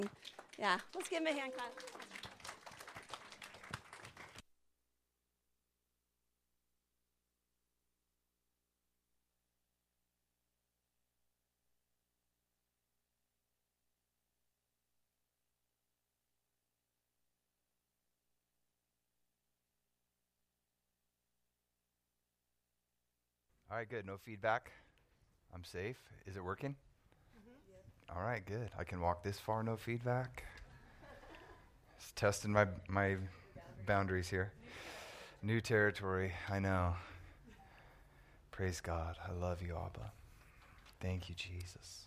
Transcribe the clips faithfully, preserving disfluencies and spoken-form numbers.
Yeah, let's give him a hand clap. All right, good. No feedback. I'm safe. Is it working? Mm-hmm. Yeah. All right, good. I can walk this far, no feedback. Just testing my my boundaries here. New territory. I know. Praise God. I love you, Abba. Thank you, Jesus.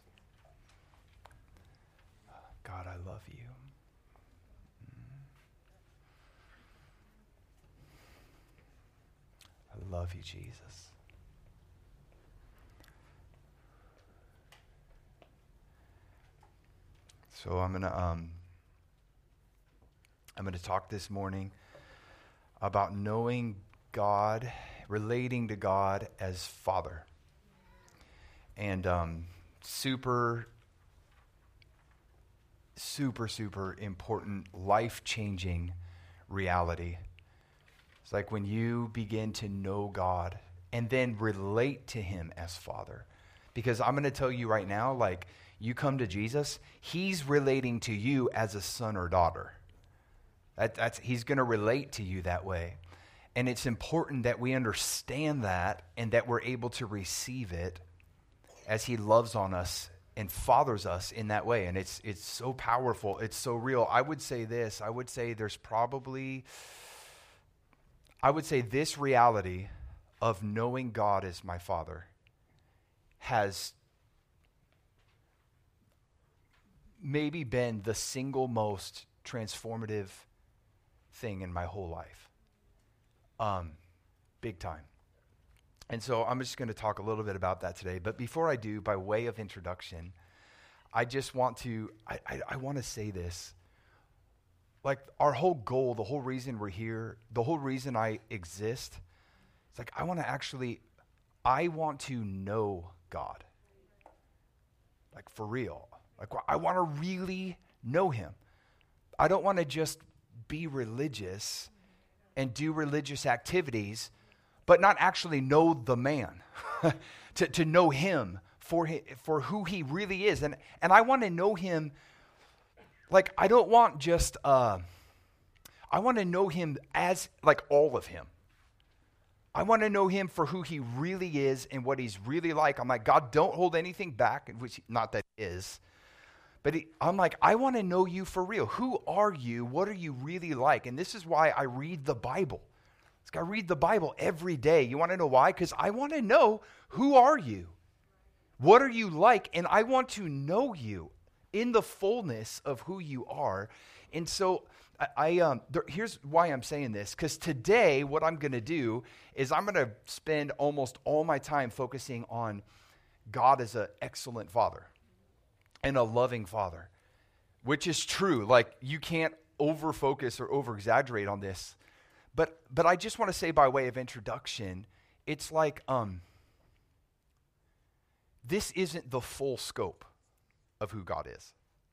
God, I love you. I love you, Jesus. So I'm gonna um, I'm gonna talk this morning about knowing God, relating to God as Father, and um, super, super, super important, life-changing reality. It's like when you begin to know God and then relate to Him as Father, because I'm going to tell you right now, like. You come to Jesus, He's relating to you as a son or daughter. That, that's He's going to relate to you that way. And it's important that we understand that and that we're able to receive it as He loves on us and fathers us in that way. And it's it's so powerful. It's so real. I would say this. I would say there's probably, I would say this reality of knowing God as my Father has maybe been the single most transformative thing in my whole life. Um, big time. And so I'm just going to talk a little bit about that today. But before I do, by way of introduction, I just want to, I, I, I want to say this. Like our whole goal, the whole reason we're here, the whole reason I exist, it's like I want to actually, I want to know God. Like for real. Like, I want to really know Him. I don't want to just be religious and do religious activities, but not actually know the man, to, to know Him for, his, for who He really is. And, and I want to know Him, like, I don't want just, uh, I want to know Him as, like, all of Him. I want to know Him for who He really is and what He's really like. I'm like, God, don't hold anything back, which not that He is. But he, I'm like, I want to know you for real. Who are you? What are you really like? And this is why I read the Bible. I read the Bible every day. You want to know why? Because I want to know, who are you? What are you like? And I want to know you in the fullness of who you are. And so I, I um, there, here's why I'm saying this. Because today what I'm going to do is I'm going to spend almost all my time focusing on God as an excellent Father. And a loving Father, which is true. Like, you can't over-focus or over-exaggerate on this. But but I just want to say by way of introduction, it's like um, this isn't the full scope of who God is.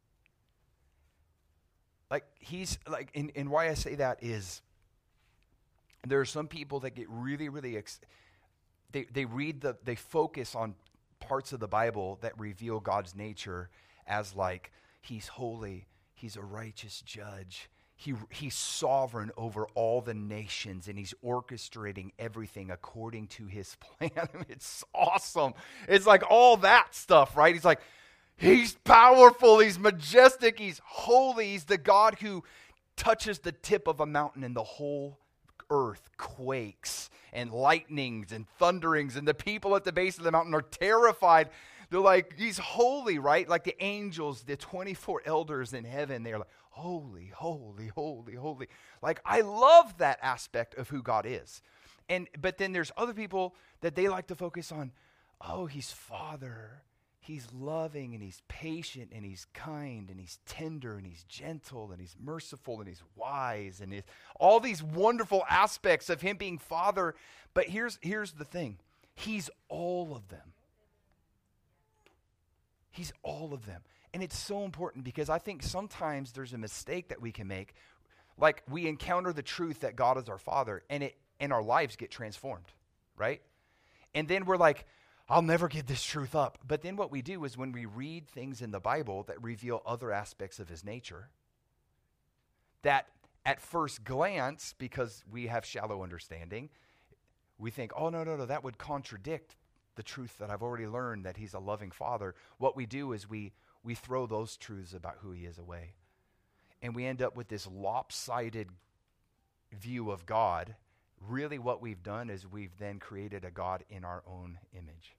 Like, He's, like, and, and why I say that is there are some people that get really, really, ex- they, they read the, they focus on parts of the Bible that reveal God's nature as like, He's holy, He's a righteous judge, he He's sovereign over all the nations, and He's orchestrating everything according to His plan. It's awesome. It's like all that stuff, right? He's like, He's powerful, He's majestic, He's holy, He's the God who touches the tip of a mountain and the whole earth quakes, and lightnings and thunderings, and the people at the base of the mountain are terrified. They're like, He's holy, right? Like the angels, the twenty-four elders in heaven, they're like, holy, holy, holy, holy. Like, I love that aspect of who God is. And but then there's other people that they like to focus on, oh, He's Father. He's loving, and He's patient, and He's kind, and He's tender, and He's gentle, and He's merciful, and He's wise, and he's, all these wonderful aspects of Him being Father. But here's, here's the thing. He's all of them. He's all of them. And it's so important because I think sometimes there's a mistake that we can make. Like we encounter the truth that God is our Father, and it and our lives get transformed, right? And then we're like, I'll never give this truth up. But then what we do is when we read things in the Bible that reveal other aspects of his nature, that at first glance, because we have shallow understanding, we think, oh, no, no, no, that would contradict the truth that I've already learned, that he's a loving Father. What we do is we we throw those truths about who he is away. And we end up with this lopsided view of God. Really what we've done is we've then created a God in our own image.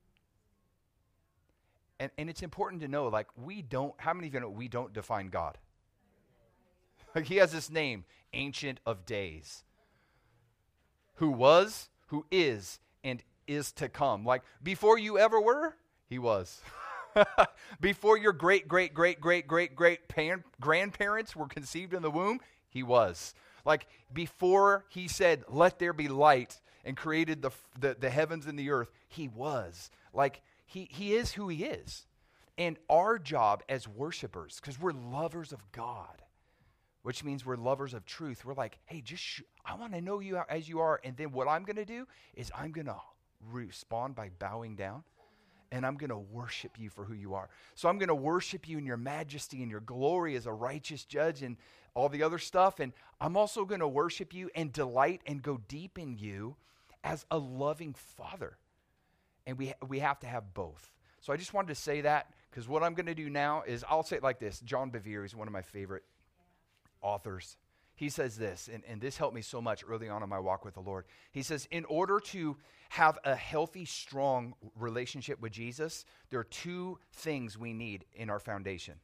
And and it's important to know, like, we don't, how many of you know we don't define God? Like, he has this name, Ancient of Days, who was, who is, and is to come. Like, before you ever were, he was. Before your great, great, great, great, great, great pan- grandparents were conceived in the womb, he was. Like, before he said, let there be light, and created the, the, the heavens and the earth, he was. Like, he, he is who he is. And our job as worshipers, because we're lovers of God, which means we're lovers of truth, we're like, hey, just sh- I want to know you as you are, and then what I'm going to do is I'm going to respond by bowing down. And I'm going to worship you for who you are. So I'm going to worship you in your majesty and your glory as a righteous judge and all the other stuff. And I'm also going to worship you and delight and go deep in you as a loving Father. And we we have to have both. So I just wanted to say that, because what I'm going to do now is, I'll say it like this. John Bevere is one of my favorite authors. He says this, and, and this helped me so much early on in my walk with the Lord. He says, in order to have a healthy, strong relationship with Jesus, there are two things we need in our foundation.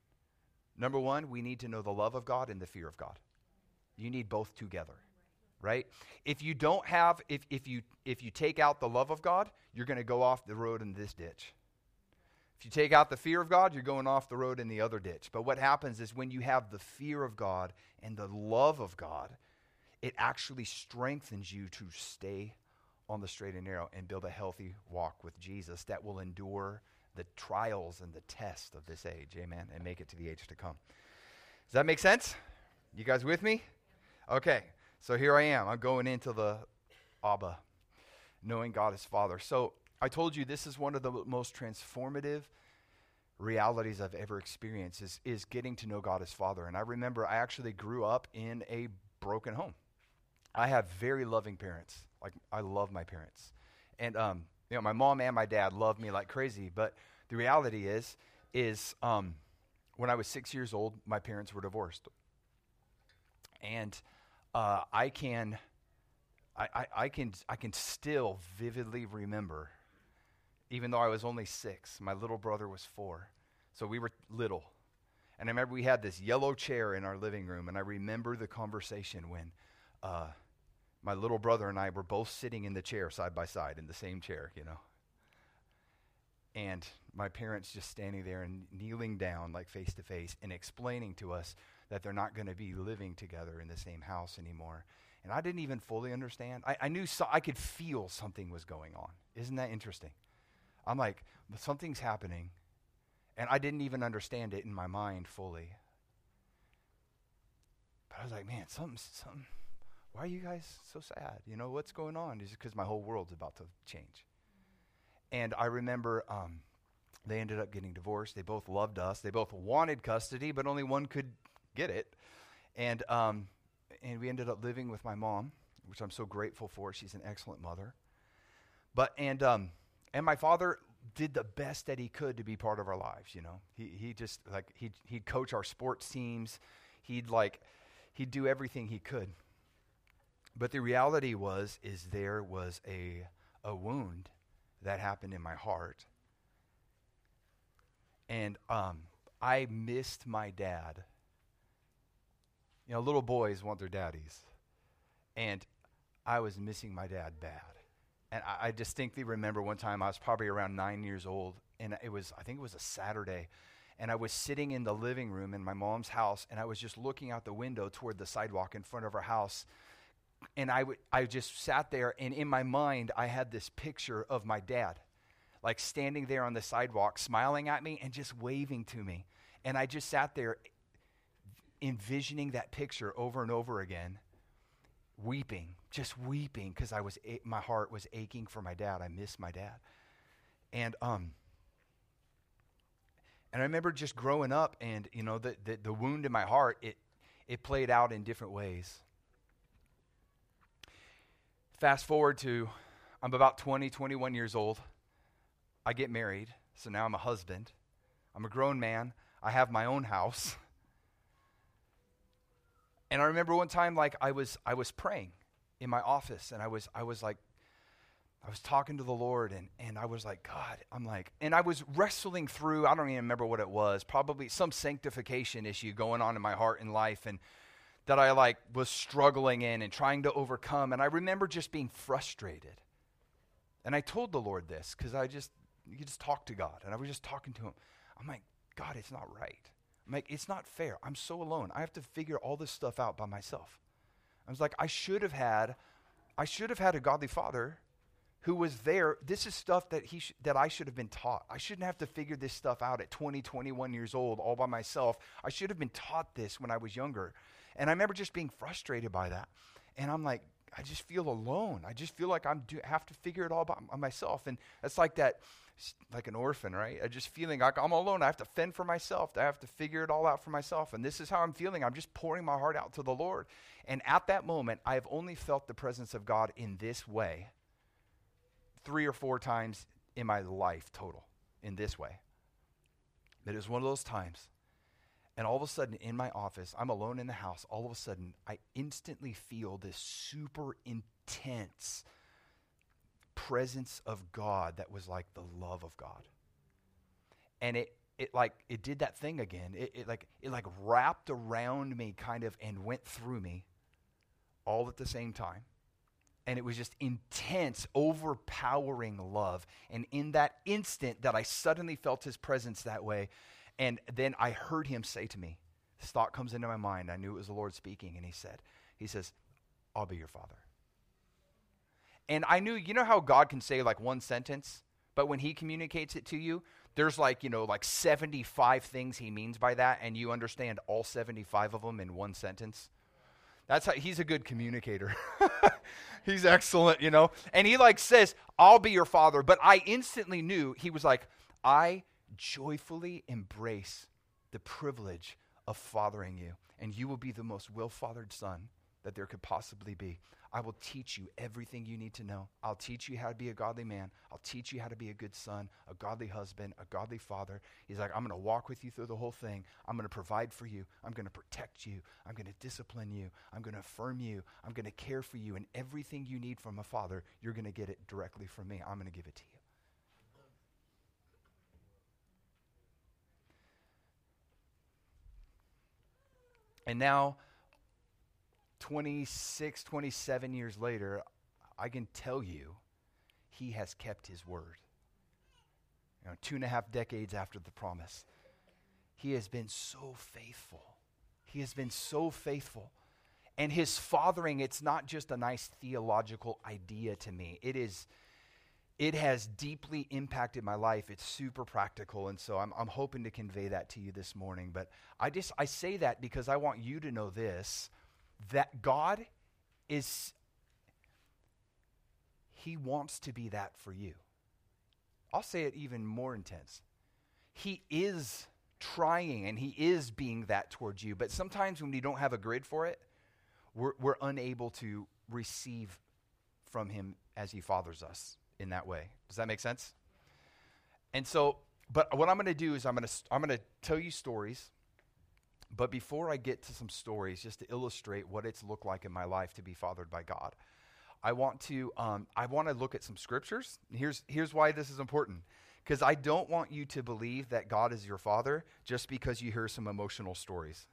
Number one, we need to know the love of God and the fear of God. You need both together, right? If you don't have, if, if you if you take out the love of God, you're going to go off the road in this ditch. If you take out the fear of God, you're going off the road in the other ditch. But what happens is when you have the fear of God and the love of God, it actually strengthens you to stay on the straight and narrow and build a healthy walk with Jesus that will endure the trials and the tests of this age, amen, and make it to the age to come. Does that make sense? You guys with me? Okay, so here I am. I'm going into the Abba, knowing God as Father. So I told you this is one of the most transformative realities I've ever experienced is, is getting to know God as Father. And I remember I actually grew up in a broken home. I have very loving parents. Like, I love my parents. And, um, you know, my mom and my dad love me like crazy. But the reality is, is um, when I was six years old, my parents were divorced. And uh, I can, I, I, I can, I can still vividly remember, even though I was only six, my little brother was four. So we were little. And I remember we had this yellow chair in our living room, and I remember the conversation when uh, my little brother and I were both sitting in the chair side by side, in the same chair, you know. And my parents just standing there and kneeling down like face to face and explaining to us that they're not going to be living together in the same house anymore. And I didn't even fully understand. I, I knew, so, I could feel something was going on. Isn't that interesting? I'm like, something's happening, and I didn't even understand it in my mind fully. But I was like, man, something, something, why are you guys so sad? You know, what's going on? It's because my whole world's about to change. And I remember um, they ended up getting divorced. They both loved us. They both wanted custody, but only one could get it. And um, and we ended up living with my mom, which I'm so grateful for. She's an excellent mother. But, and, um, And my father did the best that he could to be part of our lives, you know. He he just, like, he'd, he'd coach our sports teams. He'd, like, he'd do everything he could. But the reality was, is there was a a wound that happened in my heart. And um, I missed my dad. You know, little boys want their daddies. And I was missing my dad bad. And I, I distinctly remember one time I was probably around nine years old, and it was, I think it was a Saturday, and I was sitting in the living room in my mom's house, and I was just looking out the window toward the sidewalk in front of our house, and I, w- I just sat there, and in my mind, I had this picture of my dad, like standing there on the sidewalk, smiling at me and just waving to me. And I just sat there envisioning that picture over and over again, weeping, just weeping, because I was my heart was aching for my dad. I miss my dad. And um and I remember just growing up, and you know, the the, the wound in my heart, it it played out in different ways. Fast forward to, I'm about twenty, twenty-one years old. I get married, so now I'm a husband. I'm a grown man. I have my own house. And I remember one time, like, I was I was praying in my office, and I was I was like, I was talking to the Lord, and, and I was like, God, I'm like, and I was wrestling through, I don't even remember what it was, probably some sanctification issue going on in my heart and life, and that I like was struggling in and trying to overcome. And I remember just being frustrated. And I told the Lord this, because I just, you just talk to God, and I was just talking to him. I'm like, God, it's not right. I'm like, it's not fair. I'm so alone. I have to figure all this stuff out by myself. I was like, I should have had, I should have had a godly father who was there. This is stuff that he sh- that I should have been taught. I shouldn't have to figure this stuff out at twenty, twenty-one years old all by myself. I should have been taught this when I was younger. And I remember just being frustrated by that. And I'm like, I just feel alone. I just feel like I'm do- have to figure it all by myself. And it's like that, like an orphan, right? I just feeling like I'm alone. I have to fend for myself. I have to figure it all out for myself. And this is how I'm feeling. I'm just pouring my heart out to the Lord. And at that moment, I have only felt the presence of God in this way three or four times in my life total, in this way. But it was one of those times. And all of a sudden, in my office, I'm alone in the house. All of a sudden, I instantly feel this super intense presence of God that was like the love of God. And it it like it did that thing again. It, it like it like wrapped around me kind of and went through me all at the same time. And it was just intense, overpowering love. And in that instant that I suddenly felt his presence that way, and then I heard him say to me, this thought comes into my mind. I knew it was the Lord speaking. And he said, he says, I'll be your father. And I knew, you know how God can say like one sentence, but when he communicates it to you, there's like, you know, like seventy-five things he means by that, and you understand all seventy-five of them in one sentence. That's how, he's a good communicator. He's excellent, you know. And he like says, I'll be your father. But I instantly knew, he was like, I joyfully embrace the privilege of fathering you, and you will be the most well-fathered son that there could possibly be. I will teach you everything you need to know. I'll teach you how to be a godly man. I'll teach you how to be a good son, a godly husband, a godly father. He's like, I'm going to walk with you through the whole thing. I'm going to provide for you. I'm going to protect you. I'm going to discipline you. I'm going to affirm you. I'm going to care for you. And everything you need from a father, you're going to get it directly from me. I'm going to give it to you. And now, twenty-six, twenty-seven years later, I can tell you he has kept his word. You know, two and a half decades after the promise. He has been so faithful. He has been so faithful. And his fathering, it's not just a nice theological idea to me. It is, it has deeply impacted my life. It's super practical. And so I'm, I'm hoping to convey that to you this morning. But I just, I say that because I want you to know this, that God is, he wants to be that for you. I'll say it even more intense. He is trying and he is being that towards you. But sometimes when we don't have a grid for it, we're, we're unable to receive from him as he fathers us in that way. Does that make sense? And so, but what I'm going to do is I'm going to I'm going to tell you stories. But before I get to some stories, just to illustrate what it's looked like in my life to be fathered by God, I want to um, I want to look at some scriptures. Here's here's why this is important. Because I don't want you to believe that God is your father just because you hear some emotional stories.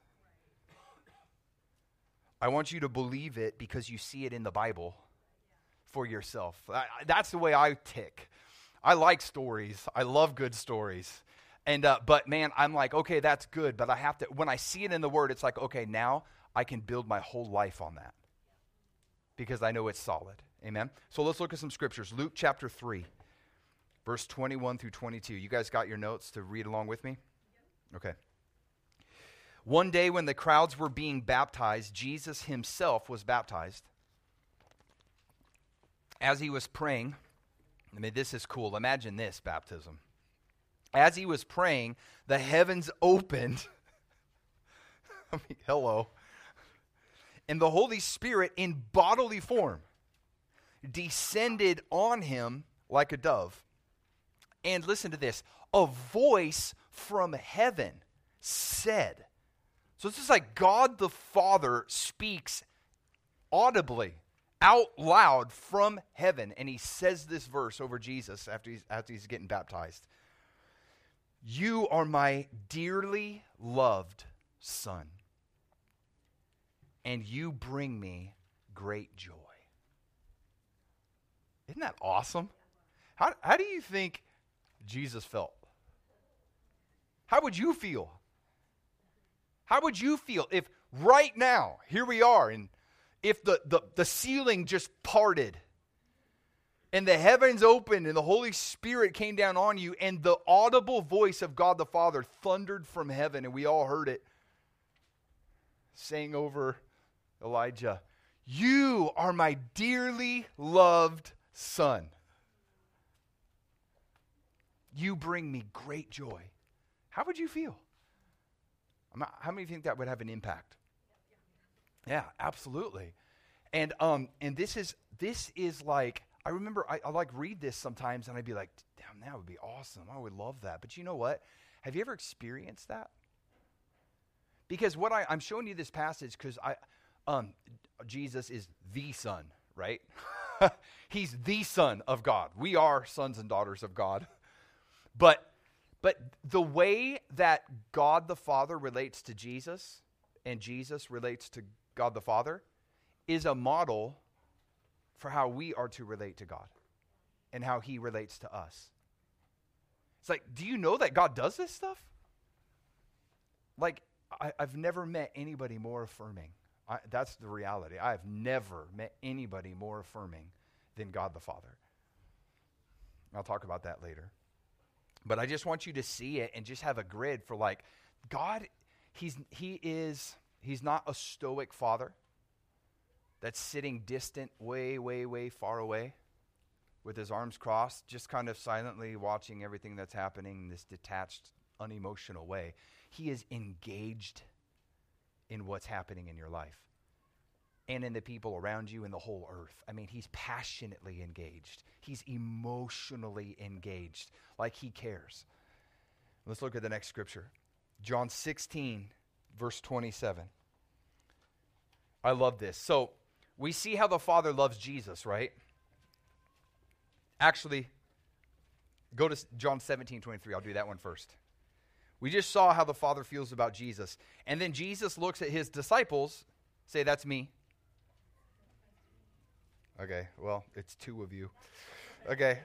I want you to believe it because you see it in the Bible for yourself. I, that's the way I tick. I like stories. I love good stories. And uh, but man, I'm like, okay, that's good. But I have to, when I see it in the Word, it's like, okay, now I can build my whole life on that because I know it's solid. Amen. So let's look at some scriptures. Luke chapter three, verse twenty-one through twenty-two. You guys got your notes to read along with me? Okay. One day when the crowds were being baptized, Jesus himself was baptized. As he was praying, I mean, this is cool. Imagine this baptism. As he was praying, the heavens opened. I mean, hello. And the Holy Spirit in bodily form descended on him like a dove. And listen to this. A voice from heaven said. So this is like God the Father speaks audibly, out loud from heaven. And he says this verse over Jesus after he's, after he's getting baptized. You are my dearly loved Son, and you bring me great joy. Isn't that awesome? How, how do you think Jesus felt? How would you feel? How would you feel if right now, here we are, and if the, the, the ceiling just parted and the heavens opened and the Holy Spirit came down on you and the audible voice of God the Father thundered from heaven and we all heard it saying over Elijah, you are my dearly loved Son. You bring me great joy. How would you feel? How many think that would have an impact? Yeah, absolutely. And um, and this is this is like, I remember I, I like read this sometimes and I'd be like, damn, that would be awesome. I would love that. But you know what? Have you ever experienced that? Because what I, I'm showing you this passage because I, um, Jesus is the Son, right? He's the Son of God. We are sons and daughters of God. But but the way that God the Father relates to Jesus and Jesus relates to God the Father is a model for how we are to relate to God and how he relates to us. It's like, do you know that God does this stuff? Like, I, I've never met anybody more affirming. I, that's the reality. I have never met anybody more affirming than God the Father. I'll talk about that later. But I just want you to see it and just have a grid for like, God, he's he is, he's not a stoic father that's sitting distant, way, way, way far away with his arms crossed, just kind of silently watching everything that's happening in this detached, unemotional way. He is engaged in what's happening in your life and in the people around you and the whole earth. I mean, he's passionately engaged. He's emotionally engaged, like he cares. Let's look at the next scripture. John sixteen, verse twenty-seven. I love this. So we see how the Father loves Jesus, right? Actually, go to John seventeen, twenty-three. I'll do that one first. We just saw how the Father feels about Jesus. And then Jesus looks at his disciples. Say, that's me. Okay, well, it's two of you. Okay.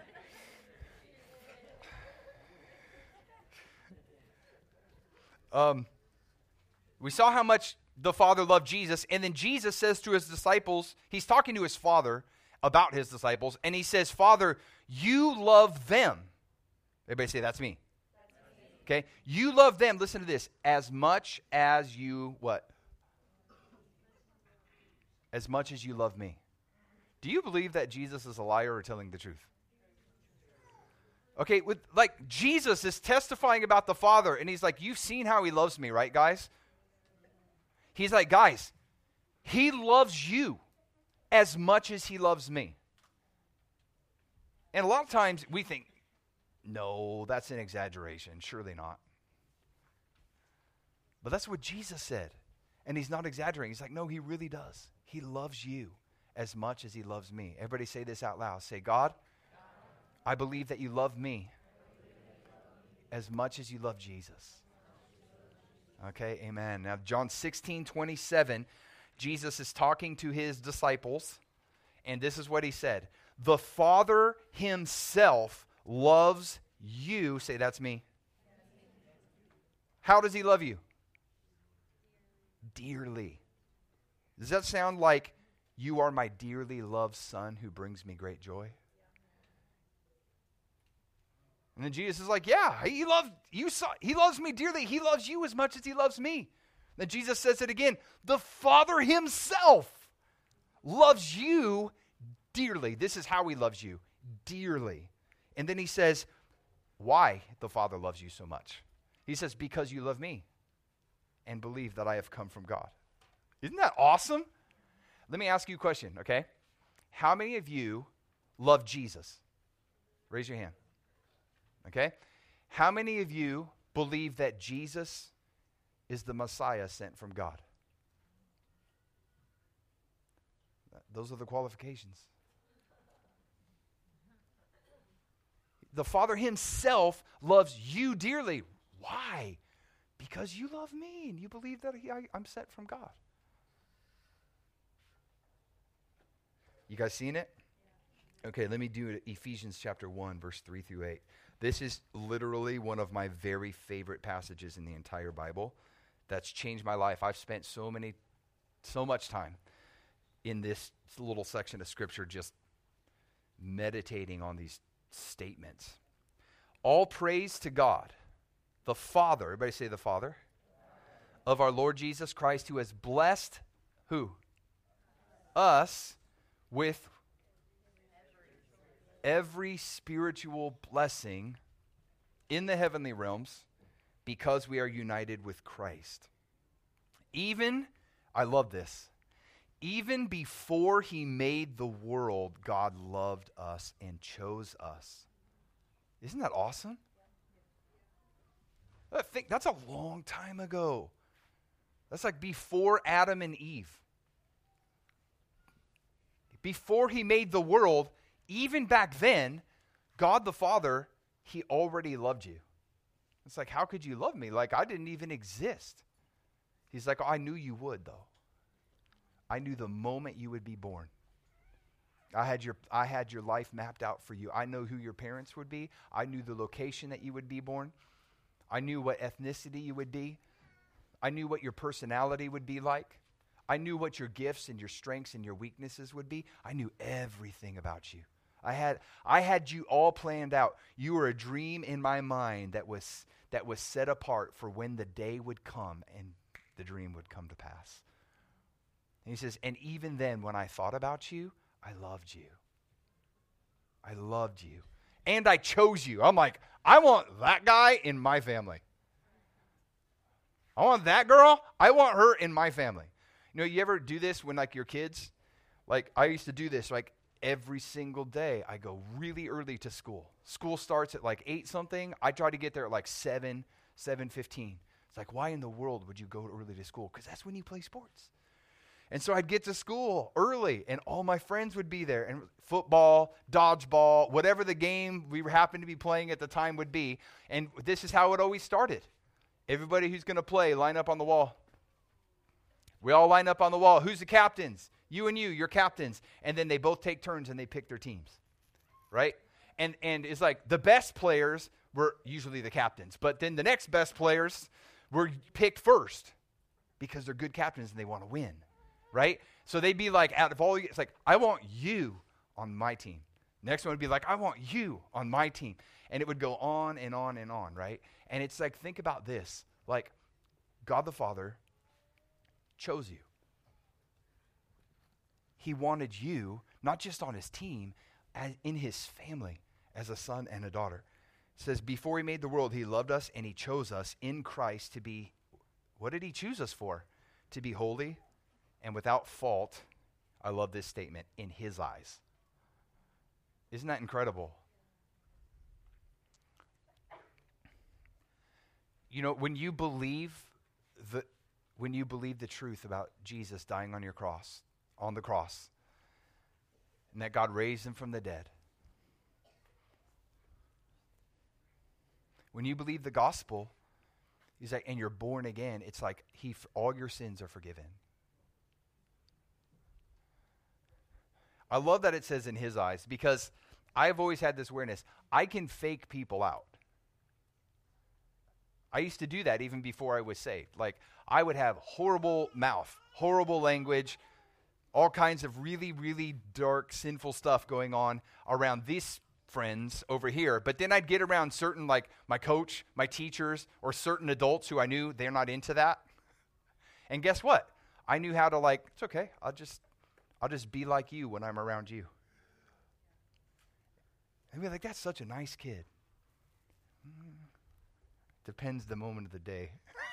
Um, we saw how much the Father loved Jesus, and then Jesus says to his disciples, he's talking to his Father about his disciples, and he says, Father, you love them. Everybody say, that's me. Okay, you love them, listen to this, as much as you, what? As much as you love me. Do you believe that Jesus is a liar or telling the truth? Okay, with like Jesus is testifying about the Father, and he's like, you've seen how he loves me, right, guys? He's like, guys, he loves you as much as he loves me. And a lot of times we think, no, that's an exaggeration. Surely not. But that's what Jesus said. And he's not exaggerating. He's like, no, he really does. He loves you as much as he loves me. Everybody say this out loud. Say, God, I believe that you love me as much as you love Jesus. Okay, amen. Now, John sixteen, twenty-seven, Jesus is talking to his disciples, and this is what he said. The Father himself loves you. Say, that's me. How does he love you? Dearly. Does that sound like you are my dearly loved Son who brings me great joy? And then Jesus is like, yeah, he loved you. Saw, he loves me dearly. He loves you as much as he loves me. Then Jesus says it again. The Father himself loves you dearly. This is how he loves you, dearly. And then he says, why the Father loves you so much? He says, because you love me and believe that I have come from God. Isn't that awesome? Let me ask you a question, okay? How many of you love Jesus? Raise your hand. Okay? How many of you believe that Jesus is the Messiah sent from God? Those are the qualifications. The Father himself loves you dearly. Why? Because you love me and you believe that he, I, I'm sent from God. You guys seen it? Okay, let me do it. Ephesians chapter one, verse three through eight. This is literally one of my very favorite passages in the entire Bible. That's changed my life. I've spent so many, so much time in this little section of Scripture just meditating on these statements. All praise to God, the Father, everybody say the Father, of our Lord Jesus Christ, who has blessed, who? Us with every spiritual blessing in the heavenly realms because we are united with Christ. Even, I love this, even before he made the world, God loved us and chose us. Isn't that awesome? I think that's a long time ago. That's like before Adam and Eve. Before he made the world, even back then, God the Father, he already loved you. It's like, how could you love me? Like, I didn't even exist. He's like, oh, I knew you would, though. I knew the moment you would be born. I had your I had your life mapped out for you. I know who your parents would be. I knew the location that you would be born. I knew what ethnicity you would be. I knew what your personality would be like. I knew what your gifts and your strengths and your weaknesses would be. I knew everything about you. I had I had you all planned out. You were a dream in my mind that was that was set apart for when the day would come and the dream would come to pass. And he says, and even then when I thought about you, I loved you. I loved you. And I chose you. I'm like, I want that guy in my family. I want that girl. I want her in my family. You know, you ever do this when like your kids, like I used to do this like every single day. I go really early to school. School starts at like eight something. I try to get there at like seven, seven fifteen. It's like, why in the world would you go early to school? Because that's when you play sports. And so I'd get to school early, and all my friends would be there. And football, dodgeball, whatever the game we happened to be playing at the time would be. And this is how it always started. Everybody who's going to play, line up on the wall. We all line up on the wall. Who's the captains? You and you, you're captains. And then they both take turns and they pick their teams, right? And and it's like the best players were usually the captains. But then the next best players were picked first because they're good captains and they want to win. Right? So they'd be like, out of all, it's like, I want you on my team. Next one would be like, I want you on my team. And it would go on and on and on, right? And it's like, think about this. Like, God the Father chose you. He wanted you, not just on his team, as in his family, as a son and a daughter. It says, before he made the world, he loved us and he chose us in Christ to be, what did he choose us for? To be holy and without fault, I love this statement, in his eyes. Isn't that incredible? You know, when you believe the when you believe the truth about Jesus dying on your cross, on the cross, and that God raised him from the dead, when you believe the gospel, he's like, and you're born again, it's like he all your sins are forgiven. I love that it says in his eyes, because I've always had this awareness. I can fake people out. I used to do that even before I was saved. Like, I would have horrible mouth, horrible language, all kinds of really, really dark, sinful stuff going on around this friends over here. But then I'd get around certain, like my coach, my teachers, or certain adults who I knew they're not into that. And guess what? I knew how to like, it's okay. I'll just, I'll just be like you when I'm around you. And be like, that's such a nice kid. Mm, depends the moment of the day.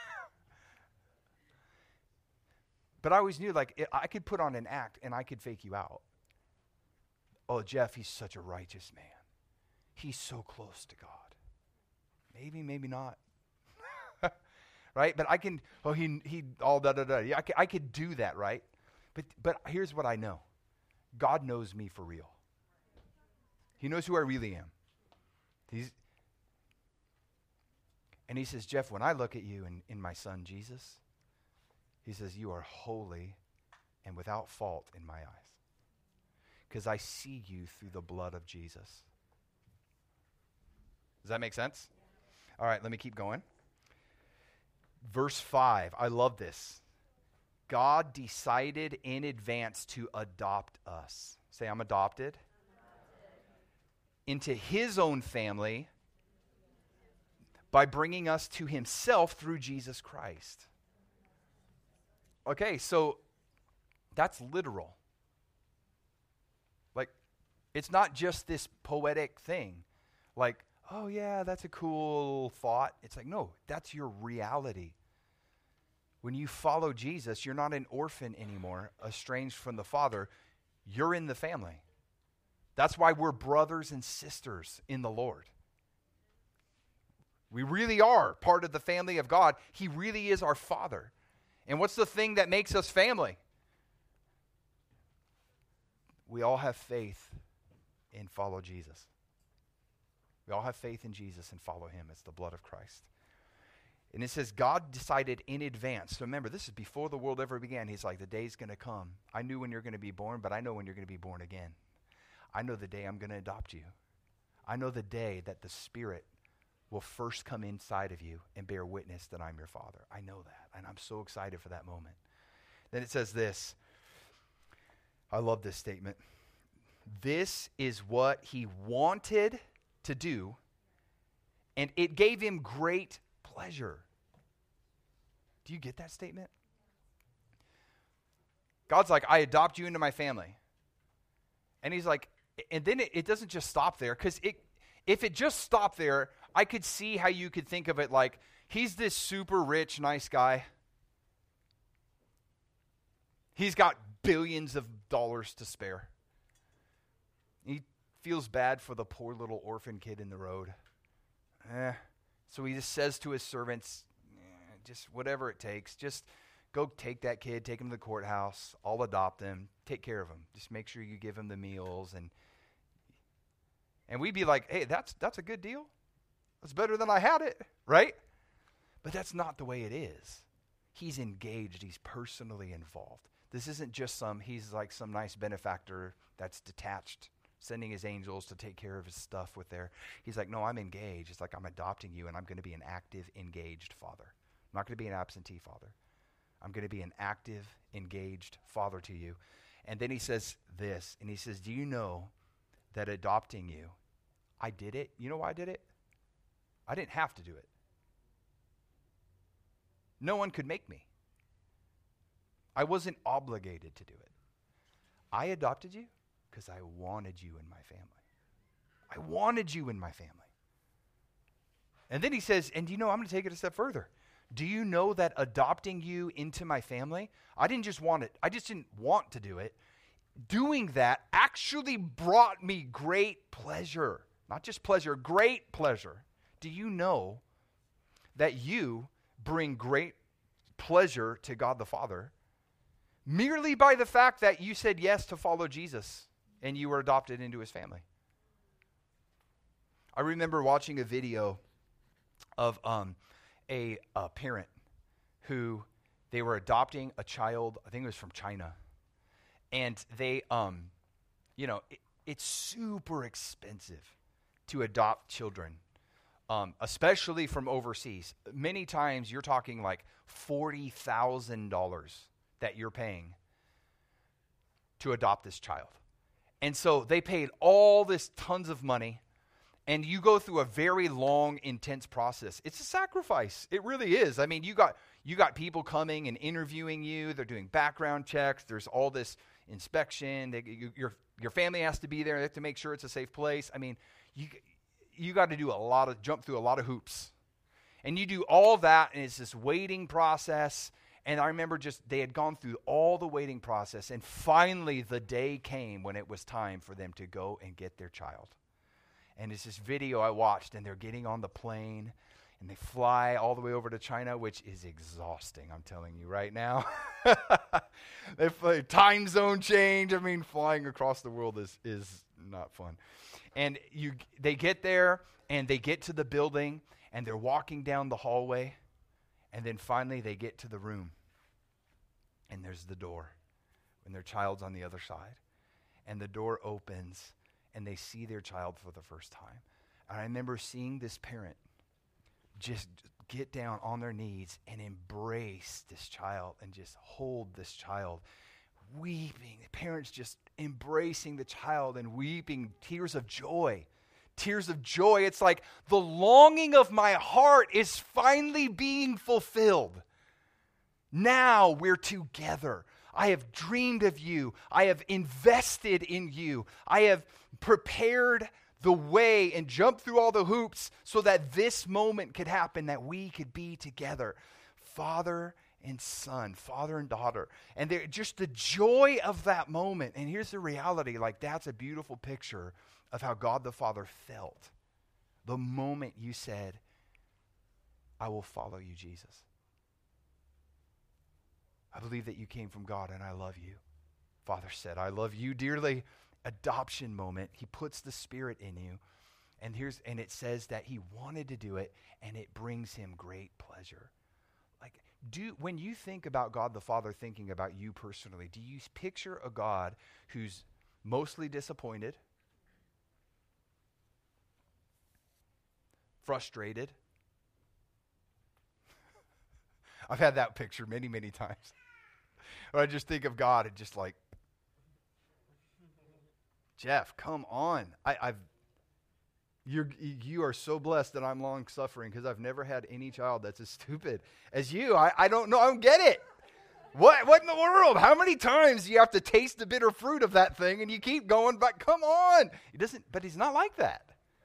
But I always knew, like, it, I could put on an act and I could fake you out. Oh, Jeff, he's such a righteous man. He's so close to God. Maybe, maybe not. Right? But I can, oh, he, he, all da, da, da. Yeah, I, can, I could do that, right? But, but here's what I know. God knows me for real. He knows who I really am. He's, and he says, Jeff, when I look at you and in my son Jesus, he says, you are holy and without fault in my eyes. Because I see you through the blood of Jesus. Does that make sense? All right, let me keep going. Verse five, I love this. God decided in advance to adopt us. Say, I'm adopted. Into his own family by bringing us to himself through Jesus Christ. Okay, so that's literal. Like, it's not just this poetic thing. Like, oh yeah, that's a cool thought. It's like, no, that's your reality. When you follow Jesus, you're not an orphan anymore, estranged from the Father. You're in the family. That's why we're brothers and sisters in the Lord. We really are part of the family of God. He really is our Father. And what's the thing that makes us family? We all have faith and follow Jesus. We all have faith in Jesus and follow him. It's the blood of Christ. And it says God decided in advance. So remember, this is before the world ever began. He's like, the day's going to come. I knew when you're going to be born, but I know when you're going to be born again. I know the day I'm going to adopt you. I know the day that the Spirit will first come inside of you and bear witness that I'm your Father. I know that, and I'm so excited for that moment. Then it says this. I love this statement. This is what he wanted to do, and it gave him great pleasure. Do you get that statement? God's like, I adopt you into my family. And he's like, and then it, it doesn't just stop there, because it, if it just stopped there, I could see how you could think of it like, he's this super rich, nice guy. He's got billions of dollars to spare. He feels bad for the poor little orphan kid in the road. Eh. So he just says to his servants, eh, just whatever it takes, just go take that kid, take him to the courthouse. I'll adopt him. Take care of him. Just make sure you give him the meals. And and we'd be like, hey, that's that's a good deal. That's better than I had it, right? But that's not the way it is. He's engaged. He's personally involved. This isn't just some, he's like some nice benefactor that's detached, sending his angels to take care of his stuff with their, he's like, no, I'm engaged. It's like, I'm adopting you, and I'm going to be an active, engaged father. I'm not going to be an absentee father. I'm going to be an active, engaged father to you. And then he says this, and he says, do you know that adopting you, I did it? You know why I did it? I didn't have to do it. No one could make me. I wasn't obligated to do it. I adopted you because I wanted you in my family. I wanted you in my family. And then he says, and you know, I'm going to take it a step further. Do you know that adopting you into my family, I didn't just want it, I just didn't want to do it. Doing that actually brought me great pleasure. Not just pleasure, great pleasure. Do you know that you bring great pleasure to God the Father merely by the fact that you said yes to follow Jesus and you were adopted into his family? I remember watching a video of um, a, a parent who, they were adopting a child, I think it was from China. And they, um, you know, it, it's super expensive to adopt children, um, especially from overseas. Many times you're talking like forty thousand dollars that you're paying to adopt this child. And so they paid all this tons of money And you go through a very long, intense process. It's a sacrifice. It really is. I mean, you got you got people coming and interviewing you. They're doing background checks. There's all this inspection. They, you, your your family has to be there. They have to make sure it's a safe place. I mean, you you got to do a lot of jump through a lot of hoops, and you do all that, and it's this waiting process. And I remember just they had gone through all the waiting process, and finally the day came when it was time for them to go and get their child. And it's this video I watched, and they're getting on the plane, and they fly all the way over to China, which is exhausting, I'm telling you right now. They fly, time zone change. I mean, flying across the world is, is not fun. And you, they get there, and they get to the building, and they're walking down the hallway, and then finally they get to the room, and there's the door, and their child's on the other side. And the door opens, and they see their child for the first time. And I remember seeing this parent just get down on their knees and embrace this child and just hold this child, weeping. The parents just embracing the child and weeping, tears of joy. Tears of joy. It's like the longing of my heart is finally being fulfilled. Now we're together. I have dreamed of you. I have invested in you. I have prepared the way and jumped through all the hoops so that this moment could happen, that we could be together. Father and son, father and daughter. And they're just the joy of that moment. And here's the reality, like that's a beautiful picture of how God the Father felt the moment you said, I will follow you, Jesus. I believe that you came from God, and I love you. Father said, I love you dearly. Adoption moment. He puts the Spirit in you. And here's and it says that he wanted to do it, and it brings him great pleasure. Like, do when you think about God the Father thinking about you personally, do you picture a God who's mostly disappointed, frustrated? I've had that picture many, many times. Or I just think of God and just like, Jeff, come on. I, I've you're you are so blessed that I'm long suffering because I've never had any child that's as stupid as you. I, I don't know. I don't get it. What what in the world? How many times do you have to taste the bitter fruit of that thing and you keep going back? Come on. He doesn't, but he's not like that.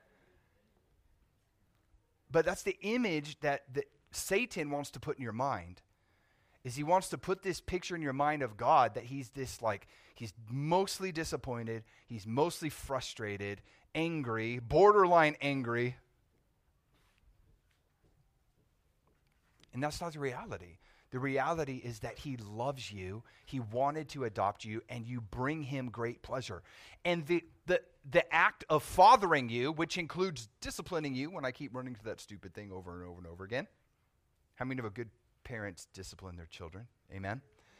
But that's the image that the Satan wants to put in your mind, is he wants to put this picture in your mind of God that he's this like, he's mostly disappointed, he's mostly frustrated, angry, borderline angry. And that's not the reality. The reality is that he loves you, he wanted to adopt you, and you bring him great pleasure. And the the the act of fathering you, which includes disciplining you, when I keep running to that stupid thing over and over and over again. How many of a good parents discipline their children? Amen.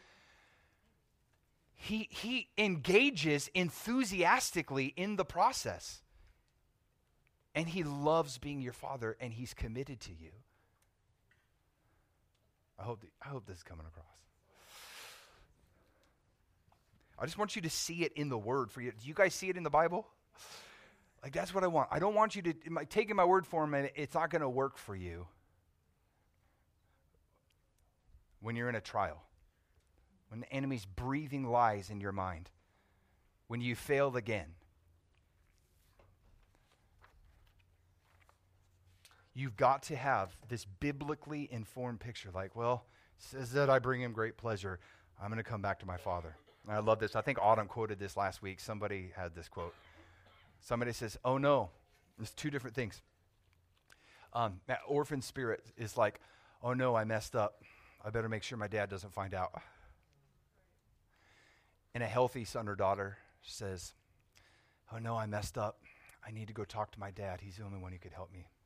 He he engages enthusiastically in the process. And he loves being your father, and he's committed to you. I hope the, I hope this is coming across. I just want you to see it in the Word for you. Do you guys see it in the Bible? Like, that's what I want. I don't want you to, my, taking my word for him, and it's not going to work for you when you're in a trial, when the enemy's breathing lies in your mind, when you failed again. You've got to have this biblically informed picture. Like, well, it says that I bring him great pleasure. I'm going to come back to my father. And I love this. I think Autumn quoted this last week. Somebody had this quote. Somebody says, oh no, there's two different things. Um, that orphan spirit is like, oh no, I messed up. I better make sure my dad doesn't find out. And a healthy son or daughter says, oh no, I messed up. I need to go talk to my dad. He's the only one who could help me.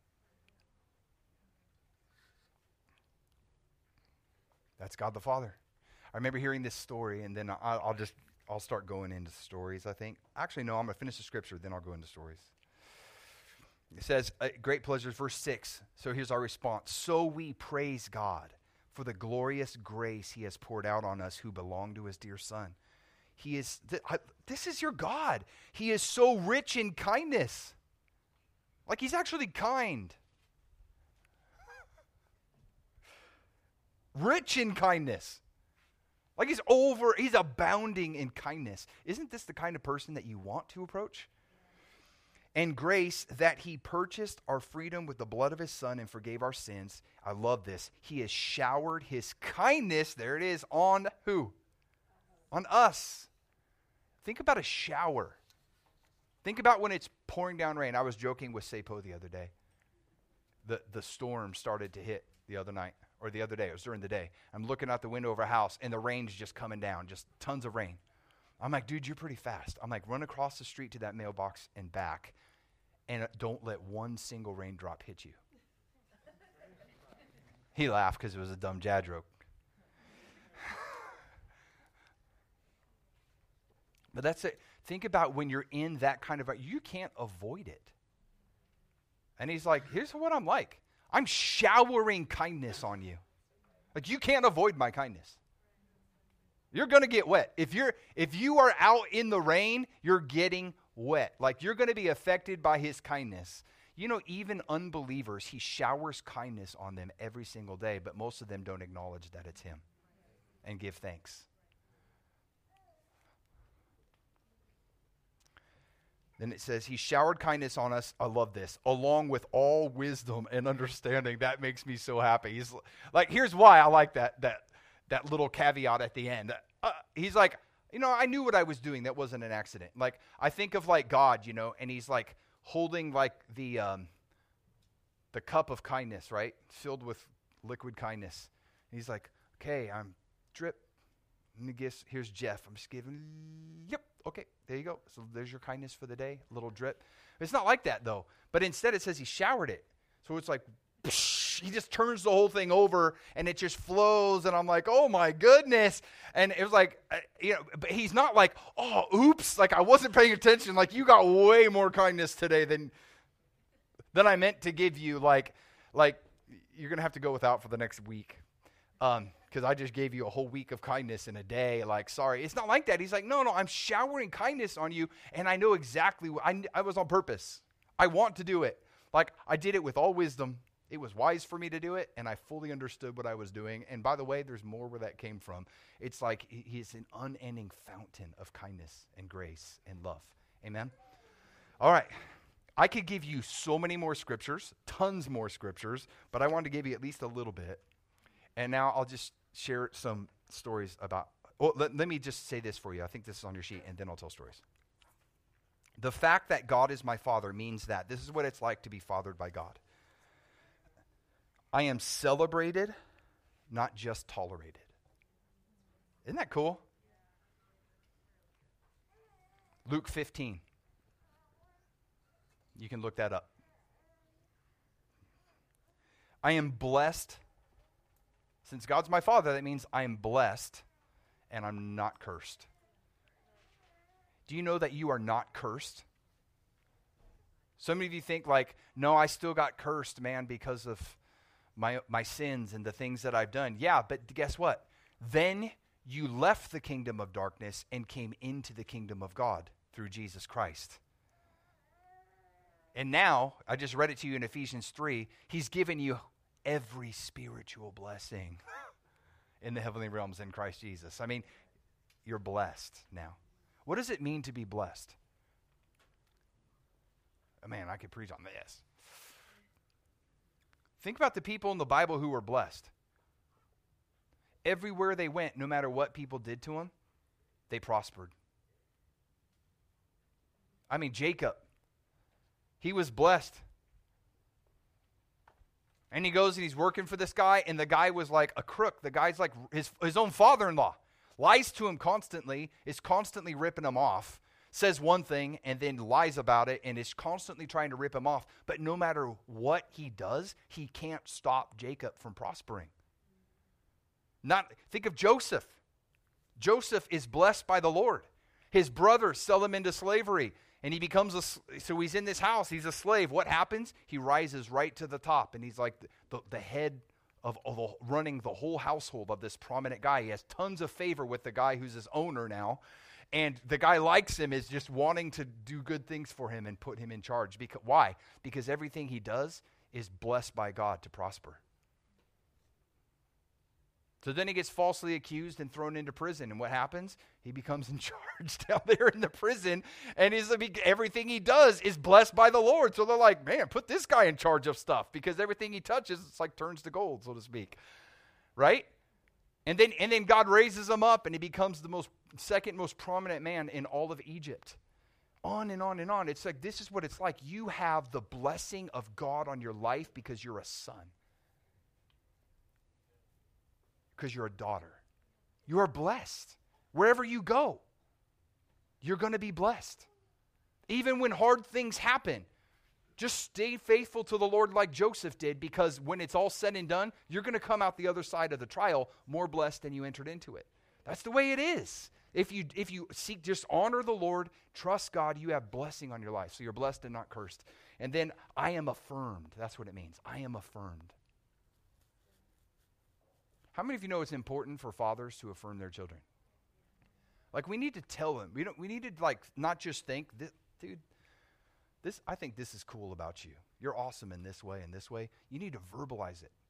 That's God the Father. I remember hearing this story, and then I'll, I'll just, I'll start going into stories, I think. Actually, no, I'm going to finish the scripture, then I'll go into stories. It says, uh, great pleasures, verse six. So here's our response. So we praise God for the glorious grace he has poured out on us who belong to his dear son. He is, th- I, this is your God. He is so rich in kindness. Like he's actually kind. Rich in kindness. Like he's over, he's abounding in kindness. Isn't this the kind of person that you want to approach? And grace, that he purchased our freedom with the blood of his son and forgave our sins. I love this. He has showered his kindness, there it is, on who? On us. Think about a shower. Think about when it's pouring down rain. I was joking with Sepo the other day. The, the storm started to hit the other night, or the other day. It was during the day. I'm looking out the window of our house, and the rain's just coming down, just tons of rain. I'm like, dude, you're pretty fast. I'm like, run across the street to that mailbox and back, and don't let one single raindrop hit you. He laughed because it was a dumb dad joke. But that's it. Think about when you're in that kind of, you can't avoid it. And he's like, here's what I'm like. I'm showering kindness on you. Like you can't avoid my kindness. You're going to get wet. If you're if you are out in the rain, you're getting wet. Like you're going to be affected by his kindness. You know, even unbelievers, he showers kindness on them every single day, but most of them don't acknowledge that it's him and give thanks. Then it says, he showered kindness on us. I love this. Along with all wisdom and understanding. That makes me so happy. He's like, here's why I like that that that little caveat at the end. Uh, he's like, you know, I knew what I was doing. That wasn't an accident. Like, I think of like God, you know, and he's like holding like the um, the cup of kindness, right? Filled with liquid kindness. And he's like, okay, I'm drip. Let me guess, here's Jeff. I'm just giving, yep, okay, there you go. So there's your kindness for the day, a little drip. It's not like that, though. But instead, it says he showered it. So it's like, psh, he just turns the whole thing over, and it just flows, and I'm like, oh, my goodness. And it was like, uh, you know, but he's not like, oh, oops, like I wasn't paying attention. Like, you got way more kindness today than, than I meant to give you. Like, like you're going to have to go without for the next week. Um because I just gave you a whole week of kindness in a day. Like, sorry. It's not like that. He's like, no, no, I'm showering kindness on you, and I know exactly what, I, I was on purpose. I want to do it. Like, I did it with all wisdom. It was wise for me to do it, and I fully understood what I was doing. And by the way, there's more where that came from. It's like he, he's an unending fountain of kindness and grace and love. Amen? All right. I could give you so many more scriptures, tons more scriptures, but I wanted to give you at least a little bit. And now I'll just share some stories about, well, let, let me just say this for you. I think this is on your sheet, and then I'll tell stories. The fact that God is my father means that this is what it's like to be fathered by God. I am celebrated, not just tolerated. Isn't that cool? Luke fifteen. You can look that up. I am blessed. Since God's my father, that means I am blessed and I'm not cursed. Do you know that you are not cursed? Some of you think like, no, I still got cursed, man, because of my my sins and the things that I've done. Yeah, but guess what? Then you left the kingdom of darkness and came into the kingdom of God through Jesus Christ. And now, I just read it to you in Ephesians three, he's given you every spiritual blessing in the heavenly realms in Christ Jesus. I mean, you're blessed now. What does it mean to be blessed? Oh, man, I could preach on this. Think about the people in the Bible who were blessed. Everywhere they went, no matter what people did to them, they prospered. I mean, Jacob, he was blessed. And he goes and he's working for this guy, and the guy was like a crook. The guy's like his, his own father-in-law. Lies to him constantly, is constantly ripping him off, says one thing and then lies about it and is constantly trying to rip him off. But no matter what he does, he can't stop Jacob from prospering. Not think of Joseph. Joseph is blessed by the Lord. His brothers sell him into slavery. And he becomes a, so he's in this house, he's a slave. What happens? He rises right to the top, and he's like the, the, the head of, of the, running the whole household of this prominent guy. He has tons of favor with the guy who's his owner now. And the guy likes him, is just wanting to do good things for him and put him in charge. Because, why? Because everything he does is blessed by God to prosper. So then he gets falsely accused and thrown into prison. And what happens? He becomes in charge down there in the prison. And he's, everything he does is blessed by the Lord. So they're like, man, put this guy in charge of stuff. Because everything he touches, it's like turns to gold, so to speak. Right? And then, and then God raises him up and he becomes the most second most prominent man in all of Egypt. On and on and on. It's like, this is what it's like. You have the blessing of God on your life because you're a son. Because you're a daughter. You are blessed. Wherever you go, you're going to be blessed. Even when hard things happen, just stay faithful to the Lord like Joseph did, because when it's all said and done, you're going to come out the other side of the trial more blessed than you entered into it. That's the way it is. If you if you seek, just honor the Lord, trust God, you have blessing on your life. So you're blessed and not cursed. And then I am affirmed. That's what it means. I am affirmed. How many of you know it's important for fathers to affirm their children? Like, we need to tell them. We don't. We need to, like, not just think, this, dude, this. I think this is cool about you. You're awesome in this way and this way. You need to verbalize it.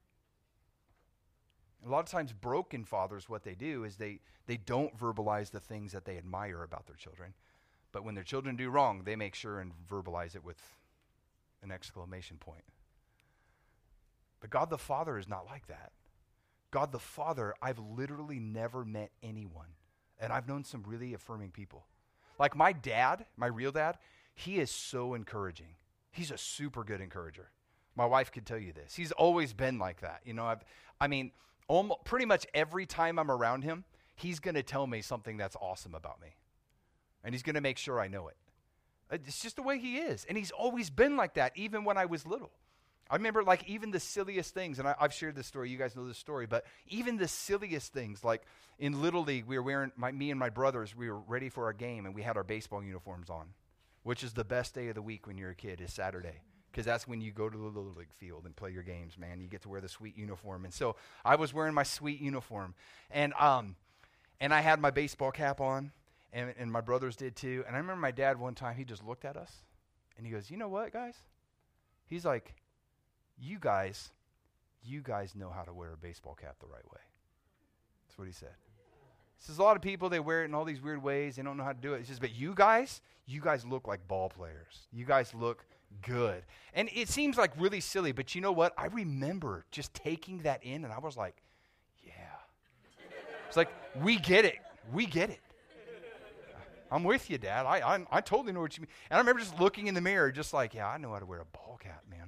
A lot of times, broken fathers, what they do is they they don't verbalize the things that they admire about their children. But when their children do wrong, they make sure and verbalize it with an exclamation point. But God the Father is not like that. God the Father, I've literally never met anyone, and I've known some really affirming people. Like my dad, my real dad, he is so encouraging. He's a super good encourager. My wife could tell you this. He's always been like that. You know, I've, I mean, almost, pretty much every time I'm around him, he's going to tell me something that's awesome about me. And he's going to make sure I know it. It's just the way he is. And he's always been like that, even when I was little. I remember, like, even the silliest things, and I, I've shared this story, you guys know this story, but even the silliest things, like in Little League, we were wearing, my, me and my brothers, we were ready for our game, and we had our baseball uniforms on, which is the best day of the week when you're a kid, is Saturday, because that's when you go to the Little League field and play your games, man. You get to wear the sweet uniform. And so I was wearing my sweet uniform, and um, and I had my baseball cap on, and, and my brothers did too, and I remember my dad one time, he just looked at us, and he goes, you know what, guys? He's like, You guys, you guys know how to wear a baseball cap the right way. That's what he said. He says a lot of people, they wear it in all these weird ways. They don't know how to do it. He says, but you guys, you guys look like ball players. You guys look good. And it seems like really silly, but you know what? I remember just taking that in, and I was like, yeah. It's like, we get it. We get it. I'm with you, Dad. I, I I totally know what you mean. And I remember just looking in the mirror, just like, yeah, I know how to wear a ball cap, man.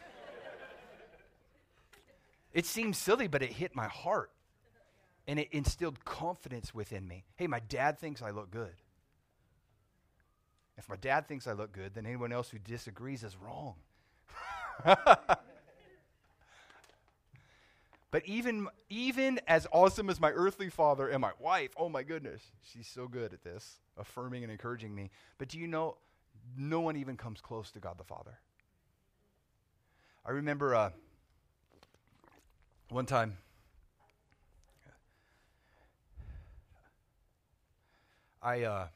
It seemed silly, but it hit my heart. And it instilled confidence within me. Hey, my dad thinks I look good. If my dad thinks I look good, then anyone else who disagrees is wrong. But even, even as awesome as my earthly father and my wife, oh my goodness, she's so good at this, affirming and encouraging me. But do you know, no one even comes close to God the Father. I remember uh, one time, I uh,